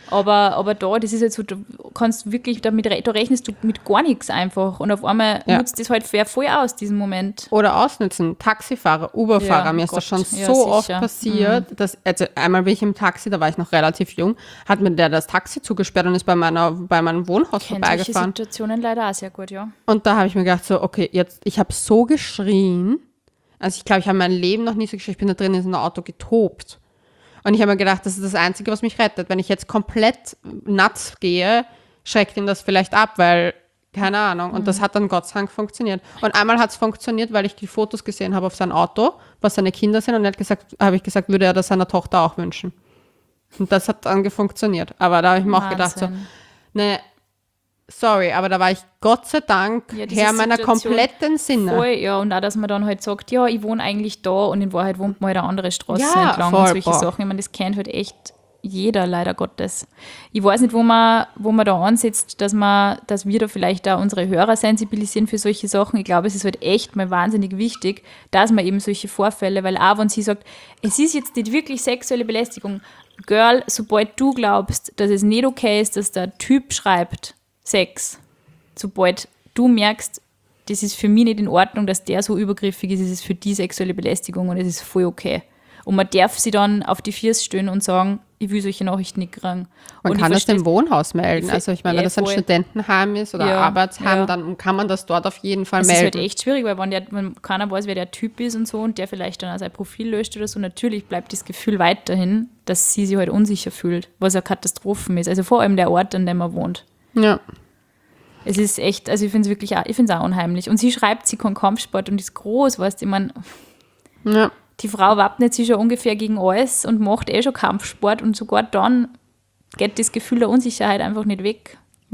S2: Aber da, das ist halt so, du kannst wirklich da rechnest du mit gar nichts einfach und auf einmal
S1: Ja.
S2: nutzt das halt voll aus, diesen Moment.
S1: Oder ausnutzen. Taxifahrer, Uberfahrer,
S2: Ja,
S1: mir ist
S2: Gott,
S1: das schon
S2: ja,
S1: so oft
S2: sicher.
S1: passiert, dass, also einmal bin ich im Taxi, da war ich noch relativ jung, hat mir der das Taxi zugesperrt und ist bei meinem Wohnhaus
S2: Kennt solche
S1: vorbeigefahren.
S2: Situationen leider auch sehr gut, ja.
S1: Und da habe ich mir gedacht, so, okay, jetzt, ich habe so geschrien, also ich glaube, ich habe mein Leben noch nie so geschrien, ich bin da drin in so einem Auto getobt. Und ich habe mir gedacht, das ist das Einzige, was mich rettet. Wenn ich jetzt komplett nuts gehe, schreckt ihn das vielleicht ab, weil, keine Ahnung. Und das hat dann Gott sei Dank funktioniert. Und einmal hat es funktioniert, weil ich die Fotos gesehen habe auf sein Auto, was seine Kinder sind. Und habe ich gesagt, würde er das seiner Tochter auch wünschen. Und das hat dann funktioniert. Aber da habe ich mir auch gedacht, so,
S2: Wahnsinn.
S1: ne, sorry, aber da war ich Gott sei Dank
S2: Ja, diese
S1: Herr meiner
S2: Situation
S1: kompletten Sinne.
S2: Voll, ja, und auch, dass man dann halt sagt, ja, ich wohne eigentlich da und in Wahrheit wohnt man halt eine andere Straße
S1: Ja,
S2: entlang
S1: voll,
S2: und solche
S1: boah.
S2: Sachen. Ich meine, das kennt halt echt jeder, leider Gottes. Ich weiß nicht, wo man da ansetzt, dass wir da vielleicht auch unsere Hörer sensibilisieren für solche Sachen. Ich glaube, es ist halt echt mal wahnsinnig wichtig, dass man eben solche Vorfälle, weil auch wenn sie sagt, es ist jetzt nicht wirklich sexuelle Belästigung, Girl, sobald du glaubst, dass es nicht okay ist, dass der Typ schreibt, Sex, sobald du merkst, das ist für mich nicht in Ordnung, dass der so übergriffig ist, ist es für die sexuelle Belästigung und es ist voll okay. Und man darf sie dann auf die Füße stellen und sagen, ich will solche Nachrichten nicht kriegen.
S1: Man
S2: und
S1: kann das
S2: ich
S1: dem Wohnhaus melden. Also ich meine, wenn das ein
S2: voll.
S1: Studentenheim ist oder
S2: Ja,
S1: Arbeitsheim,
S2: ja.
S1: dann kann man das dort auf jeden Fall
S2: Es ist halt
S1: melden.
S2: echt schwierig, weil wenn keiner weiß, wer der Typ ist und so und der vielleicht dann auch sein Profil löscht oder so, natürlich bleibt das Gefühl weiterhin, dass sie sich halt unsicher fühlt, was eine Katastrophe ist. Also vor allem der Ort, an dem man wohnt.
S1: Ja.
S2: Es ist echt, also ich finde es wirklich auch unheimlich. Und sie schreibt, sie kann Kampfsport und ist groß, weißt du, ich meine,
S1: Ja.
S2: die Frau wappnet sich schon ungefähr gegen alles und macht schon Kampfsport und sogar dann geht das Gefühl der Unsicherheit einfach nicht weg.
S1: Ja,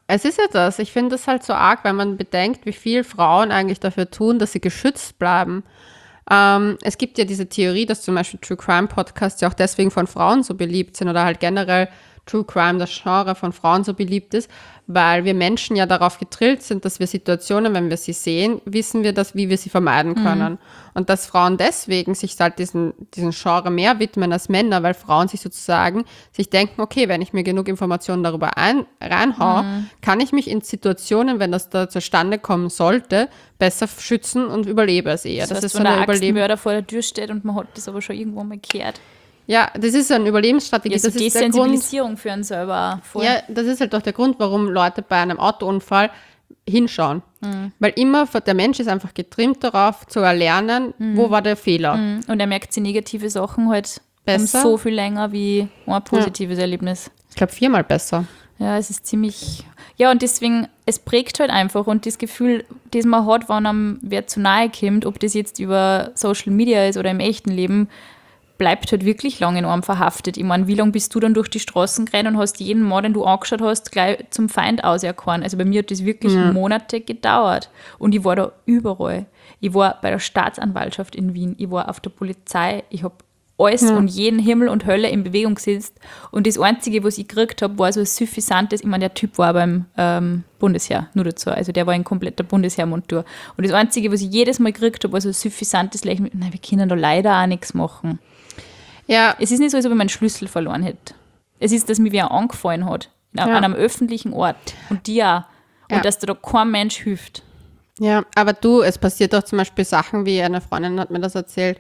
S1: es ist ja das. Ich finde das halt so arg, wenn man bedenkt, wie viel Frauen eigentlich dafür tun, dass sie geschützt bleiben. Es gibt ja diese Theorie, dass zum Beispiel True Crime Podcasts ja auch deswegen von Frauen so beliebt sind oder halt generell True Crime, das Genre von Frauen so beliebt ist, weil wir Menschen ja darauf getrillt sind, dass wir Situationen, wenn wir sie sehen, wissen wir das, wie wir sie vermeiden können. Und dass Frauen deswegen sich halt diesen Genre mehr widmen als Männer, weil Frauen sich sozusagen sich denken, okay, wenn ich mir genug Informationen darüber reinhaue, kann ich mich in Situationen, wenn das da zustande kommen sollte, besser schützen und überlebe es eher.
S2: Das heißt,
S1: ist so
S2: wenn
S1: eine
S2: der Axtmörder vor der Tür steht und man hat das aber schon irgendwo mal gehört.
S1: Ja, das ist eine Überlebensstrategie.
S2: Ja, so
S1: das ist der Grund.
S2: Desensibilisierung für einen selber auch voll.
S1: Ja, das ist halt auch der Grund, warum Leute bei einem Autounfall hinschauen. Weil immer der Mensch ist einfach getrimmt darauf, zu erlernen, wo war der Fehler.
S2: Und er merkt die negative Sachen halt
S1: Besser.
S2: so viel länger wie ein positives Erlebnis.
S1: Ich glaube, 4-mal besser.
S2: Ja, es ist ziemlich... Ja, und deswegen, es prägt halt einfach und das Gefühl, das man hat, wenn einem wer zu nahe kommt, ob das jetzt über Social Media ist oder im echten Leben, bleibt halt wirklich lange in einem verhaftet. Ich meine, wie lange bist du dann durch die Straßen gerannt und hast jeden Mann, den du angeschaut hast, gleich zum Feind auserkoren? Also bei mir hat das wirklich Monate gedauert. Und ich war da überall. Ich war bei der Staatsanwaltschaft in Wien, ich war auf der Polizei, ich habe alles und jeden Himmel und Hölle in Bewegung gesetzt. Und das Einzige, was ich gekriegt habe, war so ein suffisantes, ich meine, der Typ war beim Bundesheer, nur dazu. Also der war in kompletter Bundesheermontur. Und das Einzige, was ich jedes Mal gekriegt habe, war so ein suffisantes Lächeln. Nein, wir können da leider auch nichts machen.
S1: Ja,
S2: Es ist nicht so, als ob ich meinen Schlüssel verloren hätte. Es ist, dass mir wer angefallen hat, an einem öffentlichen Ort. Und die auch. Und
S1: Ja.
S2: dass da kein Mensch hilft.
S1: ja, aber du, es passiert doch zum Beispiel Sachen, wie eine Freundin hat mir das erzählt,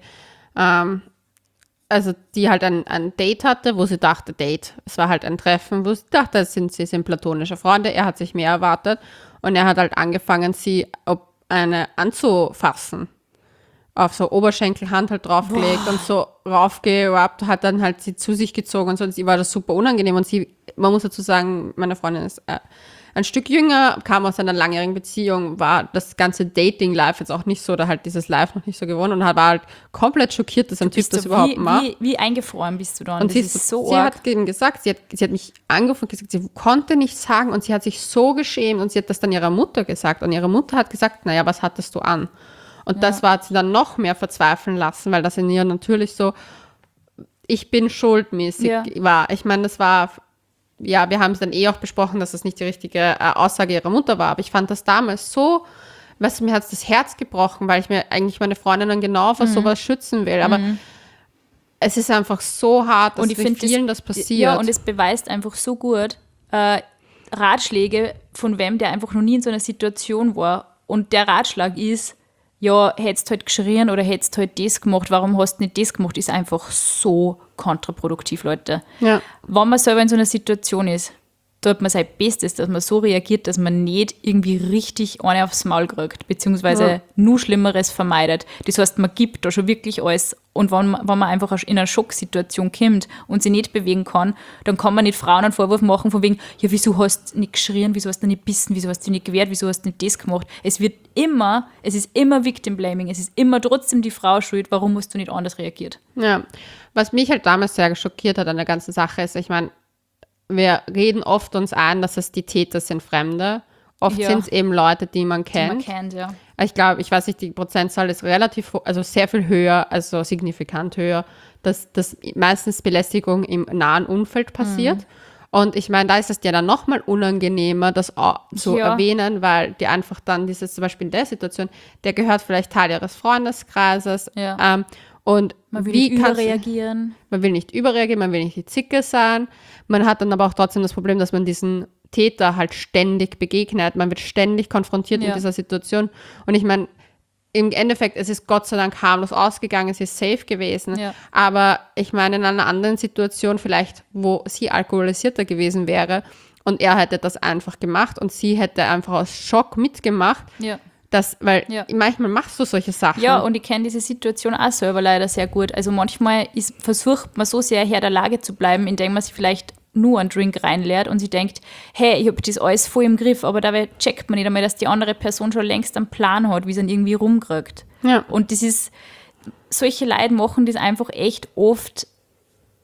S1: also die halt ein Date hatte, wo sie dachte, es war halt ein Treffen, wo sie dachte, sie sind platonische Freunde, er hat sich mehr erwartet und er hat halt angefangen, sie anzufassen. Auf so Oberschenkelhand halt draufgelegt und so raufgerappt, hat dann halt sie zu sich gezogen und so. Und sie war das super unangenehm. Und man muss dazu sagen, meine Freundin ist ein Stück jünger, kam aus einer langjährigen Beziehung, war das ganze Dating-Life jetzt auch nicht so, oder halt dieses Life noch nicht so gewohnt und war halt komplett schockiert, dass ein Typ das überhaupt macht.
S2: Wie eingefroren bist du da?
S1: Und
S2: das ist so
S1: sie
S2: arg.
S1: hat eben gesagt, sie hat mich angerufen und gesagt, sie konnte nichts sagen und sie hat sich so geschämt und sie hat das dann ihrer Mutter gesagt. Und ihre Mutter hat gesagt, naja, was hattest du an? Und das hat sie dann noch mehr verzweifeln lassen, weil das in ihr natürlich so, ich bin schuldmäßig war. Ich meine, das war, ja, wir haben es dann auch besprochen, dass das nicht die richtige Aussage ihrer Mutter war. Aber ich fand das damals so, weißt du, mir hat es das Herz gebrochen, weil ich mir eigentlich meine Freundinnen genau vor sowas schützen will. Aber es ist einfach so hart, dass
S2: Und ich
S1: mit
S2: find,
S1: vielen das passiert.
S2: Ja, und es beweist einfach so gut Ratschläge von wem, der einfach noch nie in so einer Situation war. Und der Ratschlag ist, ja, hättest halt geschrien oder hättest halt das gemacht, warum hast du nicht das gemacht, ist einfach so kontraproduktiv, Leute.
S1: Ja.
S2: Wenn man selber in so einer Situation ist, tut man sein Bestes, dass man so reagiert, dass man nicht irgendwie richtig eine aufs Maul kriegt, beziehungsweise nur Schlimmeres vermeidet. Das heißt, man gibt da schon wirklich alles. Und wenn man einfach in eine Schocksituation kommt und sich nicht bewegen kann, dann kann man nicht Frauen einen Vorwurf machen von wegen, ja, wieso hast du nicht geschrien, wieso hast du nicht bissen, wieso hast du nicht gewehrt, wieso hast du nicht das gemacht. Es ist immer Victim Blaming, es ist immer trotzdem die Frau schuld, warum hast du nicht anders reagiert.
S1: Ja, was mich halt damals sehr schockiert hat an der ganzen Sache ist, ich meine, wir reden oft uns ein, dass es die Täter sind Fremde. Oft sind es eben Leute, die man kennt.
S2: Die man kennt, ja.
S1: Ich glaube, ich weiß nicht, die Prozentzahl ist relativ, also sehr viel höher, also signifikant höher, dass meistens Belästigung im nahen Umfeld passiert. Und ich meine, da ist es dir dann nochmal unangenehmer, das zu erwähnen, weil dir einfach dann dieses, zum Beispiel in der Situation, der gehört vielleicht Teil ihres Freundeskreises.
S2: Ja.
S1: Und
S2: Man will
S1: wie
S2: nicht
S1: kannst
S2: überreagieren.
S1: Man will nicht überreagieren, man will nicht die Zicke sein. Man hat dann aber auch trotzdem das Problem, dass man diesen Täter halt ständig begegnet. Man wird ständig konfrontiert in dieser Situation. Und ich meine, im Endeffekt, es ist Gott sei Dank harmlos ausgegangen, es ist safe gewesen.
S2: Ja.
S1: Aber ich meine, in einer anderen Situation vielleicht, wo sie alkoholisierter gewesen wäre und er hätte das einfach gemacht und sie hätte einfach aus Schock mitgemacht.
S2: Ja.
S1: Weil manchmal machst du solche Sachen.
S2: Ja, und ich kenne diese Situation auch selber leider sehr gut. Also manchmal versucht man so sehr Herr der Lage zu bleiben, indem man sich vielleicht nur einen Drink reinleert und sie denkt, hey, ich habe das alles voll im Griff, aber dabei checkt man nicht einmal, dass die andere Person schon längst einen Plan hat, wie sie ihn irgendwie rumkriegt.
S1: Ja.
S2: Und solche Leute machen das einfach echt oft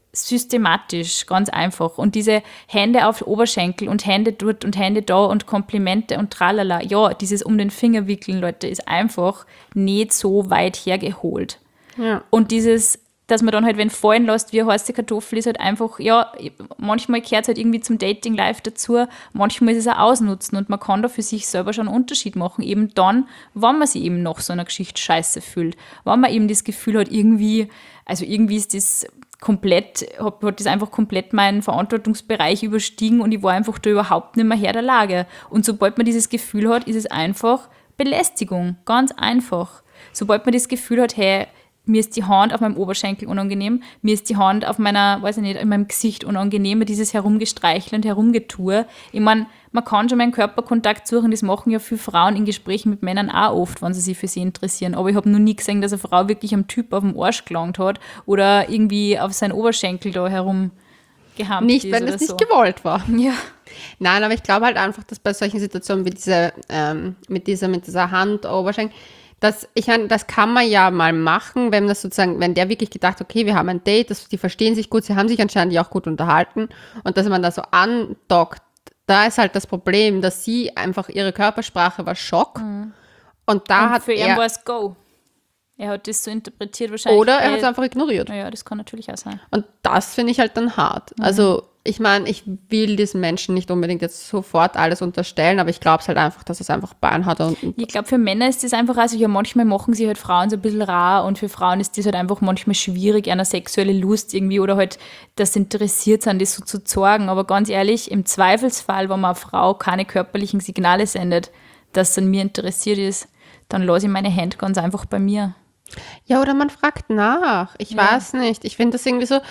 S2: systematisch, ganz einfach. Und diese Hände auf Oberschenkel und Hände dort und Hände da und Komplimente und tralala. Ja, dieses um den Finger wickeln, Leute, ist einfach nicht so weit hergeholt.
S1: Ja.
S2: Und dieses, dass man dann halt, wenn fallen lässt, wie eine heiße Kartoffel, ist halt einfach, ja, manchmal gehört es halt irgendwie zum Dating Life dazu, manchmal ist es auch ausnutzen und man kann da für sich selber schon einen Unterschied machen, eben dann, wenn man sich eben nach so einer Geschichte scheiße fühlt, wenn man eben das Gefühl hat, irgendwie ist das komplett, hat das einfach komplett meinen Verantwortungsbereich überstiegen und ich war einfach da überhaupt nicht mehr Herr der Lage. Und sobald man dieses Gefühl hat, ist es einfach Belästigung, ganz einfach. Sobald man das Gefühl hat, hey, mir ist die Hand auf meinem Oberschenkel unangenehm, mir ist die Hand auf meiner, weiß ich nicht, in meinem Gesicht unangenehm, dieses Herumgestreichel und Herumgetue. Ich meine, man kann schon meinen Körperkontakt suchen, das machen ja viele Frauen in Gesprächen mit Männern auch oft, wenn sie sich für sie interessieren. Aber ich habe noch nie gesehen, dass eine Frau wirklich am Typ auf dem Arsch gelangt hat oder irgendwie auf seinen Oberschenkel da herumgehammt
S1: Nicht,
S2: ist
S1: wenn
S2: oder
S1: es nicht
S2: so.
S1: gewollt war.
S2: Ja.
S1: Nein, aber ich glaube halt einfach, dass bei solchen Situationen wie mit dieser Hand, Oberschenkel, das kann man ja mal machen, wenn das sozusagen, wenn der wirklich gedacht, okay, wir haben ein Date, die verstehen sich gut, sie haben sich anscheinend ja auch gut unterhalten und dass man da so andockt, da ist halt das Problem, dass sie einfach, ihre Körpersprache war Schock und da
S2: Und
S1: hat
S2: für ihn
S1: er,
S2: war es Go. Er hat das so interpretiert wahrscheinlich.
S1: oder er hat es einfach ignoriert.
S2: Ja, das kann natürlich auch sein.
S1: Und das finde ich halt dann hart. Also ich meine, ich will diesen Menschen nicht unbedingt jetzt sofort alles unterstellen, aber ich glaube es halt einfach, dass es einfach Bein hat. Und
S2: Ich glaube, für Männer ist das einfach, also ja, manchmal machen sie halt Frauen so ein bisschen rar und für Frauen ist das halt einfach manchmal schwierig, eine sexuelle Lust irgendwie oder halt das interessiert sind, das so zu zeigen. Aber ganz ehrlich, im Zweifelsfall, wenn man eine Frau keine körperlichen Signale sendet, dass es an mir interessiert ist, dann lasse ich meine Hände ganz einfach bei mir.
S1: ja, oder man fragt nach. Ich weiß nicht. Ich finde das irgendwie so,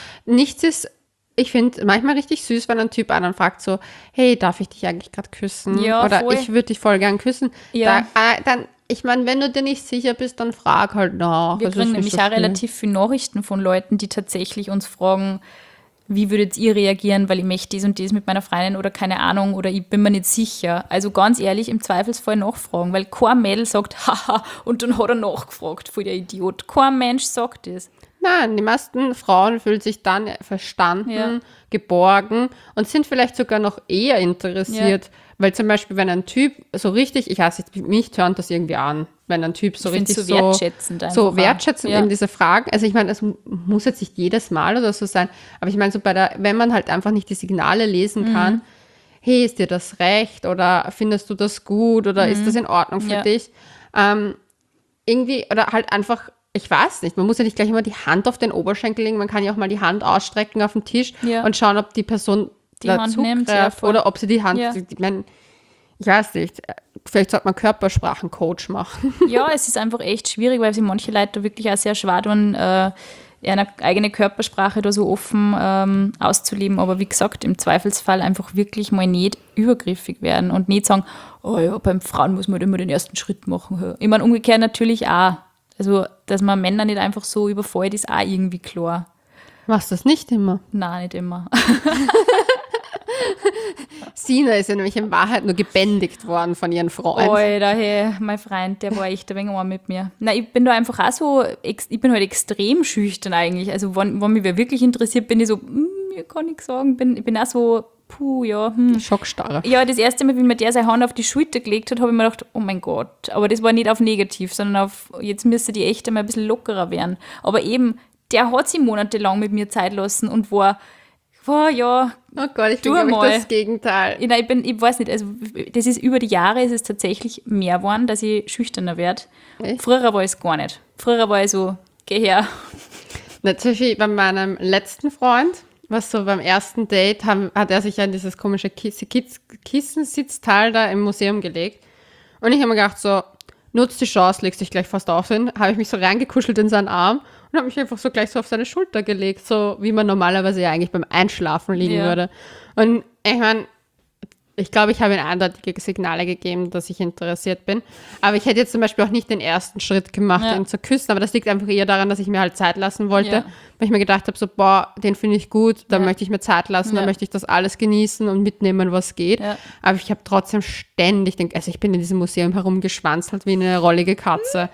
S1: ich finde manchmal richtig süß, wenn ein Typ einen fragt so, hey, darf ich dich eigentlich gerade küssen?
S2: Ja,
S1: Oder
S2: voll.
S1: ich würde dich voll gern küssen.
S2: Ja.
S1: Dann, ich meine, wenn du dir nicht sicher bist, dann frag halt nach.
S2: Wir
S1: Es ist
S2: kriegen
S1: nicht
S2: nämlich
S1: so
S2: auch
S1: schlimm.
S2: relativ viele Nachrichten von Leuten, die tatsächlich uns fragen, wie würdet ihr reagieren, weil ich möchte das und das mit meiner Freundin oder keine Ahnung oder ich bin mir nicht sicher. Also ganz ehrlich, im Zweifelsfall nachfragen, weil kein Mädel sagt, haha, und dann hat er nachgefragt, voll der Idiot. Kein Mensch sagt das.
S1: Nein, die meisten Frauen fühlen sich dann verstanden,
S2: Ja.
S1: geborgen und sind vielleicht sogar noch eher interessiert. Weil zum Beispiel, wenn ein Typ so richtig, ich weiß nicht, mich tönt das irgendwie an, wenn ein Typ so
S2: Ich find's
S1: richtig
S2: so wertschätzend einfach
S1: so
S2: auch.
S1: wertschätzend
S2: Ja.
S1: eben diese Fragen, also ich meine, das muss jetzt nicht jedes Mal oder so sein, aber ich meine so wenn man halt einfach nicht die Signale lesen
S2: Mhm.
S1: kann, hey, ist dir das recht oder findest du das gut oder ist das in Ordnung für
S2: Mhm. Ja.
S1: dich? Irgendwie, oder halt einfach, ich weiß nicht, man muss ja nicht gleich immer die Hand auf den Oberschenkel legen, man kann ja auch mal die Hand ausstrecken auf den Tisch
S2: Ja.
S1: und schauen, ob die Person
S2: Die Hand nimmt, ja,
S1: zugreift
S2: voll.
S1: oder ob sie die Hand,
S2: Ja.
S1: ich meine, ich weiß nicht, vielleicht sollte man Körpersprachencoach machen.
S2: Ja, es ist einfach echt schwierig, weil sich manche Leute da wirklich auch sehr schwer tun, eine eigene Körpersprache da so offen auszuleben. Aber wie gesagt, im Zweifelsfall einfach wirklich mal nicht übergriffig werden und nicht sagen, oh ja, beim Frauen muss man halt immer den ersten Schritt machen. Ich meine, umgekehrt natürlich auch. Also, dass man Männer nicht einfach so überfällt, ist auch irgendwie klar.
S1: Machst das nicht immer?
S2: Nein, nicht immer.
S1: Sina ist ja nämlich in Wahrheit nur gebändigt worden von ihren Freunden.
S2: Alter, hey, mein Freund, der war echt ein wenig arm mit mir. Nein, ich bin da einfach auch so, ich bin halt extrem schüchtern eigentlich. Also, wenn mich wer wirklich interessiert, bin ich so, ich kann nichts sagen, ich bin auch so, ja.
S1: Schockstarre.
S2: Ja, das erste Mal, wie mir der seine Hand auf die Schulter gelegt hat, habe ich mir gedacht, oh mein Gott. Aber das war nicht auf negativ, sondern auf, jetzt müsste die echt einmal ein bisschen lockerer werden. Aber eben, der hat sich monatelang mit mir Zeit lassen und war ja,
S1: Oh Gott, ich bin,
S2: Du
S1: glaube
S2: mal.
S1: ich, das Gegenteil.
S2: Nein, ich weiß nicht, also das ist über die Jahre ist es tatsächlich mehr geworden, dass ich schüchterner werde.
S1: Echt?
S2: Früher war ich es gar nicht. Früher war ich so, geh her.
S1: Na, zum Beispiel bei meinem letzten Freund, was so beim ersten Date, hat er sich ja in dieses komische Kissensitzteil da im Museum gelegt. Und ich habe mir gedacht, so, nutz die Chance, legst dich gleich fast auf hin. Habe ich mich so reingekuschelt in seinen Arm und habe mich einfach so gleich so auf seine Schulter gelegt, so wie man normalerweise ja eigentlich beim Einschlafen liegen
S2: Ja.
S1: würde. Und ich meine, ich glaube, ich habe ihm eindeutige Signale gegeben, dass ich interessiert bin. Aber ich hätte jetzt zum Beispiel auch nicht den ersten Schritt gemacht,
S2: Ja.
S1: ihn zu küssen. Aber das liegt einfach eher daran, dass ich mir halt Zeit lassen wollte.
S2: Ja.
S1: Weil ich mir gedacht habe, so, boah, den finde ich gut, da
S2: Ja.
S1: möchte ich mir Zeit lassen, da
S2: Ja.
S1: möchte ich das alles genießen und mitnehmen, was geht.
S2: Ja.
S1: Aber ich habe trotzdem ständig, also ich bin in diesem Museum herumgeschwanzelt wie eine rollige Katze.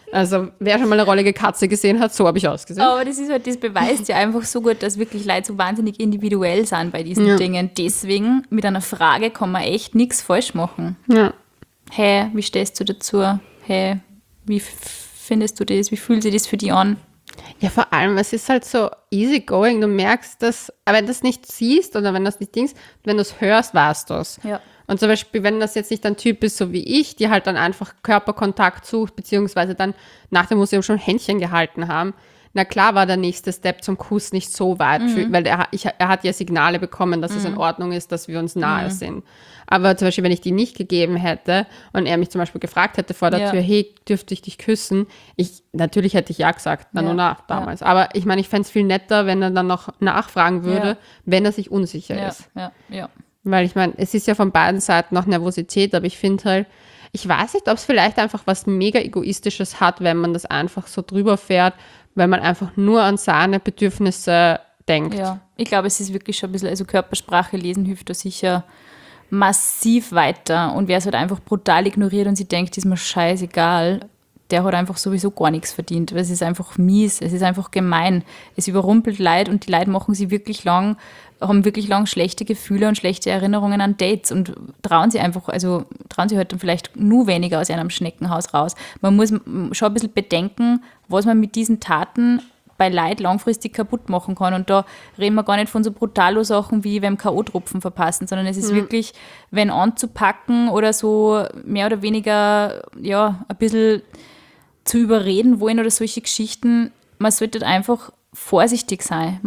S1: Also wer schon mal eine rollige Katze gesehen hat, so habe ich ausgesehen.
S2: Aber das ist halt, das beweist ja einfach so gut, dass wirklich Leute so wahnsinnig individuell sind bei diesen Dingen. Deswegen, mit einer Frage kann man echt nichts falsch machen.
S1: Ja.
S2: Hey, wie stehst du dazu? Hey, wie findest du das? Wie fühlt sich das für dich an?
S1: Ja, vor allem, es ist halt so easy going. Du merkst das, aber wenn du es nicht siehst oder wenn du es nicht denkst, wenn du es hörst, weißt du es.
S2: Ja.
S1: Und zum Beispiel, wenn das jetzt nicht ein Typ ist, so wie ich, die halt dann einfach Körperkontakt sucht, beziehungsweise dann nach dem Museum schon Händchen gehalten haben, na klar war der nächste Step zum Kuss nicht so weit, weil er hat ja Signale bekommen, dass es in Ordnung ist, dass wir uns nahe sind. Aber zum Beispiel, wenn ich die nicht gegeben hätte und er mich zum Beispiel gefragt hätte vor der Tür, hey, dürfte ich dich küssen? Natürlich hätte ich ja gesagt, dann nur damals. Aber ich meine, ich fände es viel netter, wenn er dann noch nachfragen würde, wenn er sich unsicher ist.
S2: Ja.
S1: Weil ich meine, es ist ja von beiden Seiten noch Nervosität, aber ich finde halt, ich weiß nicht, ob es vielleicht einfach was mega Egoistisches hat, wenn man das einfach so drüber fährt, weil man einfach nur an seine Bedürfnisse denkt.
S2: Ja, ich glaube, es ist wirklich schon ein bisschen, also Körpersprache lesen hilft da sicher massiv weiter. Und wer es halt einfach brutal ignoriert und sich denkt, ist mir scheißegal, der hat einfach sowieso gar nichts verdient. Weil es ist einfach mies, es ist einfach gemein. Es überrumpelt Leute und die Leute machen sie wirklich lang, haben wirklich lang schlechte Gefühle und schlechte Erinnerungen an Dates und trauen sie halt dann vielleicht nur weniger aus einem Schneckenhaus raus. Man muss schon ein bisschen bedenken, was man mit diesen Taten bei Leid langfristig kaputt machen kann. Und da reden wir gar nicht von so brutalen Sachen wie beim K.O.-Tropfen verpassen, sondern es ist wirklich, wenn anzupacken oder so mehr oder weniger ein bisschen zu überreden wollen oder solche Geschichten. Man sollte einfach vorsichtig sein.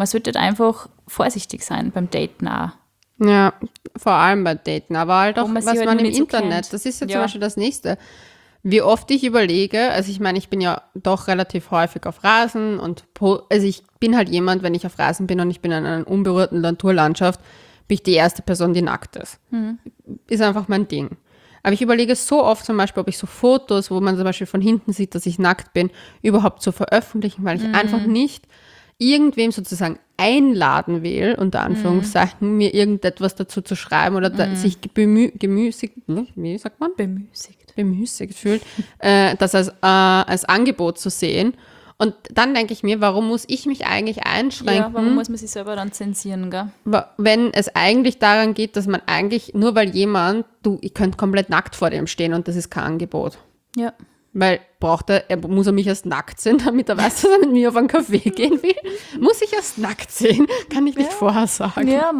S2: Beim Daten auch.
S1: Ja, vor allem bei Daten, aber halt auch,
S2: man
S1: was
S2: halt
S1: man im
S2: nicht so
S1: Internet,
S2: kennt.
S1: das ist ja zum Beispiel das Nächste. Wie oft ich überlege, also ich meine, ich bin ja doch relativ häufig auf Reisen und also ich bin halt jemand, wenn ich auf Reisen bin und ich bin in einer unberührten Naturlandschaft, bin ich die erste Person, die nackt ist. Ist einfach mein Ding. Aber ich überlege so oft zum Beispiel, ob ich so Fotos, wo man zum Beispiel von hinten sieht, dass ich nackt bin, überhaupt zu veröffentlichen, weil ich einfach nicht irgendwem sozusagen einladen will, unter Anführungszeichen, mir irgendetwas dazu zu schreiben oder sich gemüßigt, wie sagt man? Bemüßigt fühlt, das als Angebot zu sehen. Und dann denke ich mir, warum muss ich mich eigentlich einschränken?
S2: Ja, warum muss man sich selber dann zensieren, gell?
S1: Wenn es eigentlich daran geht, dass man eigentlich, nur weil ich könnte komplett nackt vor dem stehen und das ist kein Angebot.
S2: Ja.
S1: Weil muss er mich erst nackt sehen, damit er weiß, dass er mit mir auf einen Café gehen will? Muss ich erst nackt sehen? Kann ich nicht vorher sagen.
S2: Ja,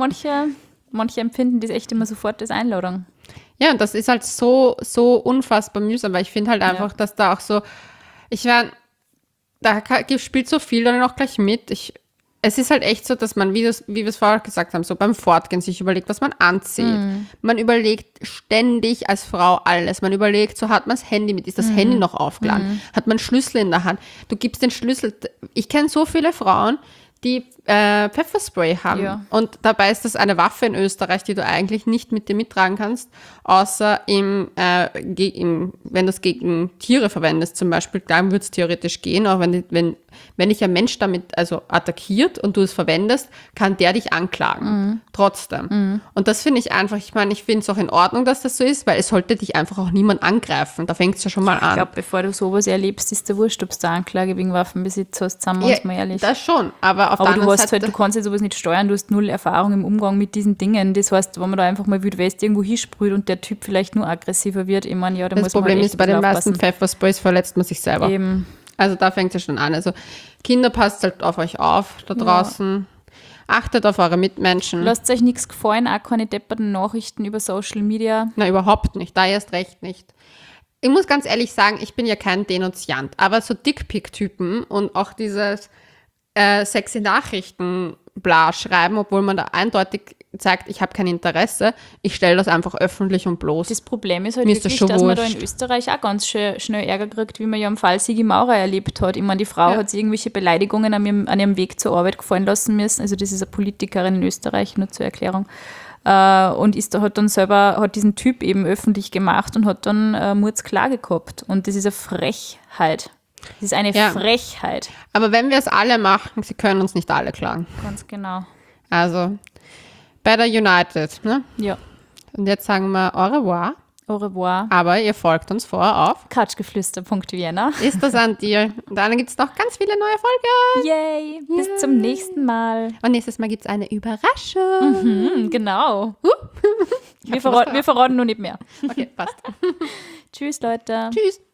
S2: manche empfinden das echt immer sofort als Einladung.
S1: Ja, und das ist halt so unfassbar mühsam, weil ich finde halt einfach, dass da auch so, ich meine, da spielt so viel dann auch gleich mit. Es ist halt echt so, dass man, wie wir es vorher gesagt haben, so beim Fortgehen sich überlegt, was man anzieht. Man überlegt ständig als Frau alles. Man überlegt, so hat man das Handy mit, ist das Handy noch aufgeladen? Hat man Schlüssel in der Hand? Du gibst den Schlüssel. Ich kenne so viele Frauen, die Pfefferspray haben. Ja. Und dabei ist das eine Waffe in Österreich, die du eigentlich nicht mit dir mittragen kannst, außer wenn du es gegen Tiere verwendest zum Beispiel, dann würde es theoretisch gehen, auch wenn dich ein Mensch damit also attackiert und du es verwendest, kann der dich anklagen. Trotzdem. Und das finde ich einfach, ich meine, ich finde es auch in Ordnung, dass das so ist, weil es sollte dich einfach auch niemand angreifen. Da fängt es ja schon mal an.
S2: Ich glaube, bevor du sowas erlebst, ist der wurscht, ob du eine Anklage wegen Waffenbesitz hast, sagen wir uns mal ehrlich.
S1: Das schon, aber auf der
S2: anderen
S1: anderen Seite...
S2: du kannst ja sowas nicht steuern, du hast null Erfahrung im Umgang mit diesen Dingen. Das heißt, wenn man da einfach mal Wild West irgendwo hinsprüht und der Typ vielleicht nur aggressiver wird, ich meine, ja, da muss man
S1: Problem
S2: halt
S1: ist, bei den meisten Pfeffersprays verletzt man sich selber.
S2: Eben.
S1: Also da fängt es ja schon an. Also Kinder, passt halt auf euch auf da draußen. Achtet auf eure Mitmenschen.
S2: Lasst euch nichts gefallen, auch keine depperten Nachrichten über Social Media.
S1: Na, überhaupt nicht. Da erst recht nicht. Ich muss ganz ehrlich sagen, ich bin ja kein Denunziant, aber so Dickpick-Typen und auch dieses sexy Nachrichten schreiben, obwohl man da eindeutig zeigt, ich habe kein Interesse, ich stelle das einfach öffentlich und bloß.
S2: Das Problem ist halt wirklich, dass man da in Österreich auch ganz schnell Ärger kriegt, wie man ja im Fall Sigi Maurer erlebt hat. Ich meine, die Frau hat sich irgendwelche Beleidigungen an ihrem Weg zur Arbeit gefallen lassen müssen. Also das ist eine Politikerin in Österreich, nur zur Erklärung. Und hat diesen Typ eben öffentlich gemacht und hat dann Mordsklage gehabt. Und das ist eine Frechheit. Das ist eine Frechheit.
S1: Aber wenn wir es alle machen, sie können uns nicht alle klagen.
S2: Ganz genau.
S1: Also, better united, ne?
S2: Ja.
S1: Und jetzt sagen wir au revoir.
S2: Au revoir.
S1: Aber ihr folgt uns vor auf
S2: Couchgeflüster.vienna.
S1: Ist das ein Deal? Und dann gibt es noch ganz viele neue Folgen.
S2: Yay! Bis zum nächsten Mal.
S1: Und nächstes Mal gibt es eine Überraschung.
S2: Genau. Wir verraten nur nicht mehr.
S1: Okay, passt.
S2: Tschüss, Leute.
S1: Tschüss.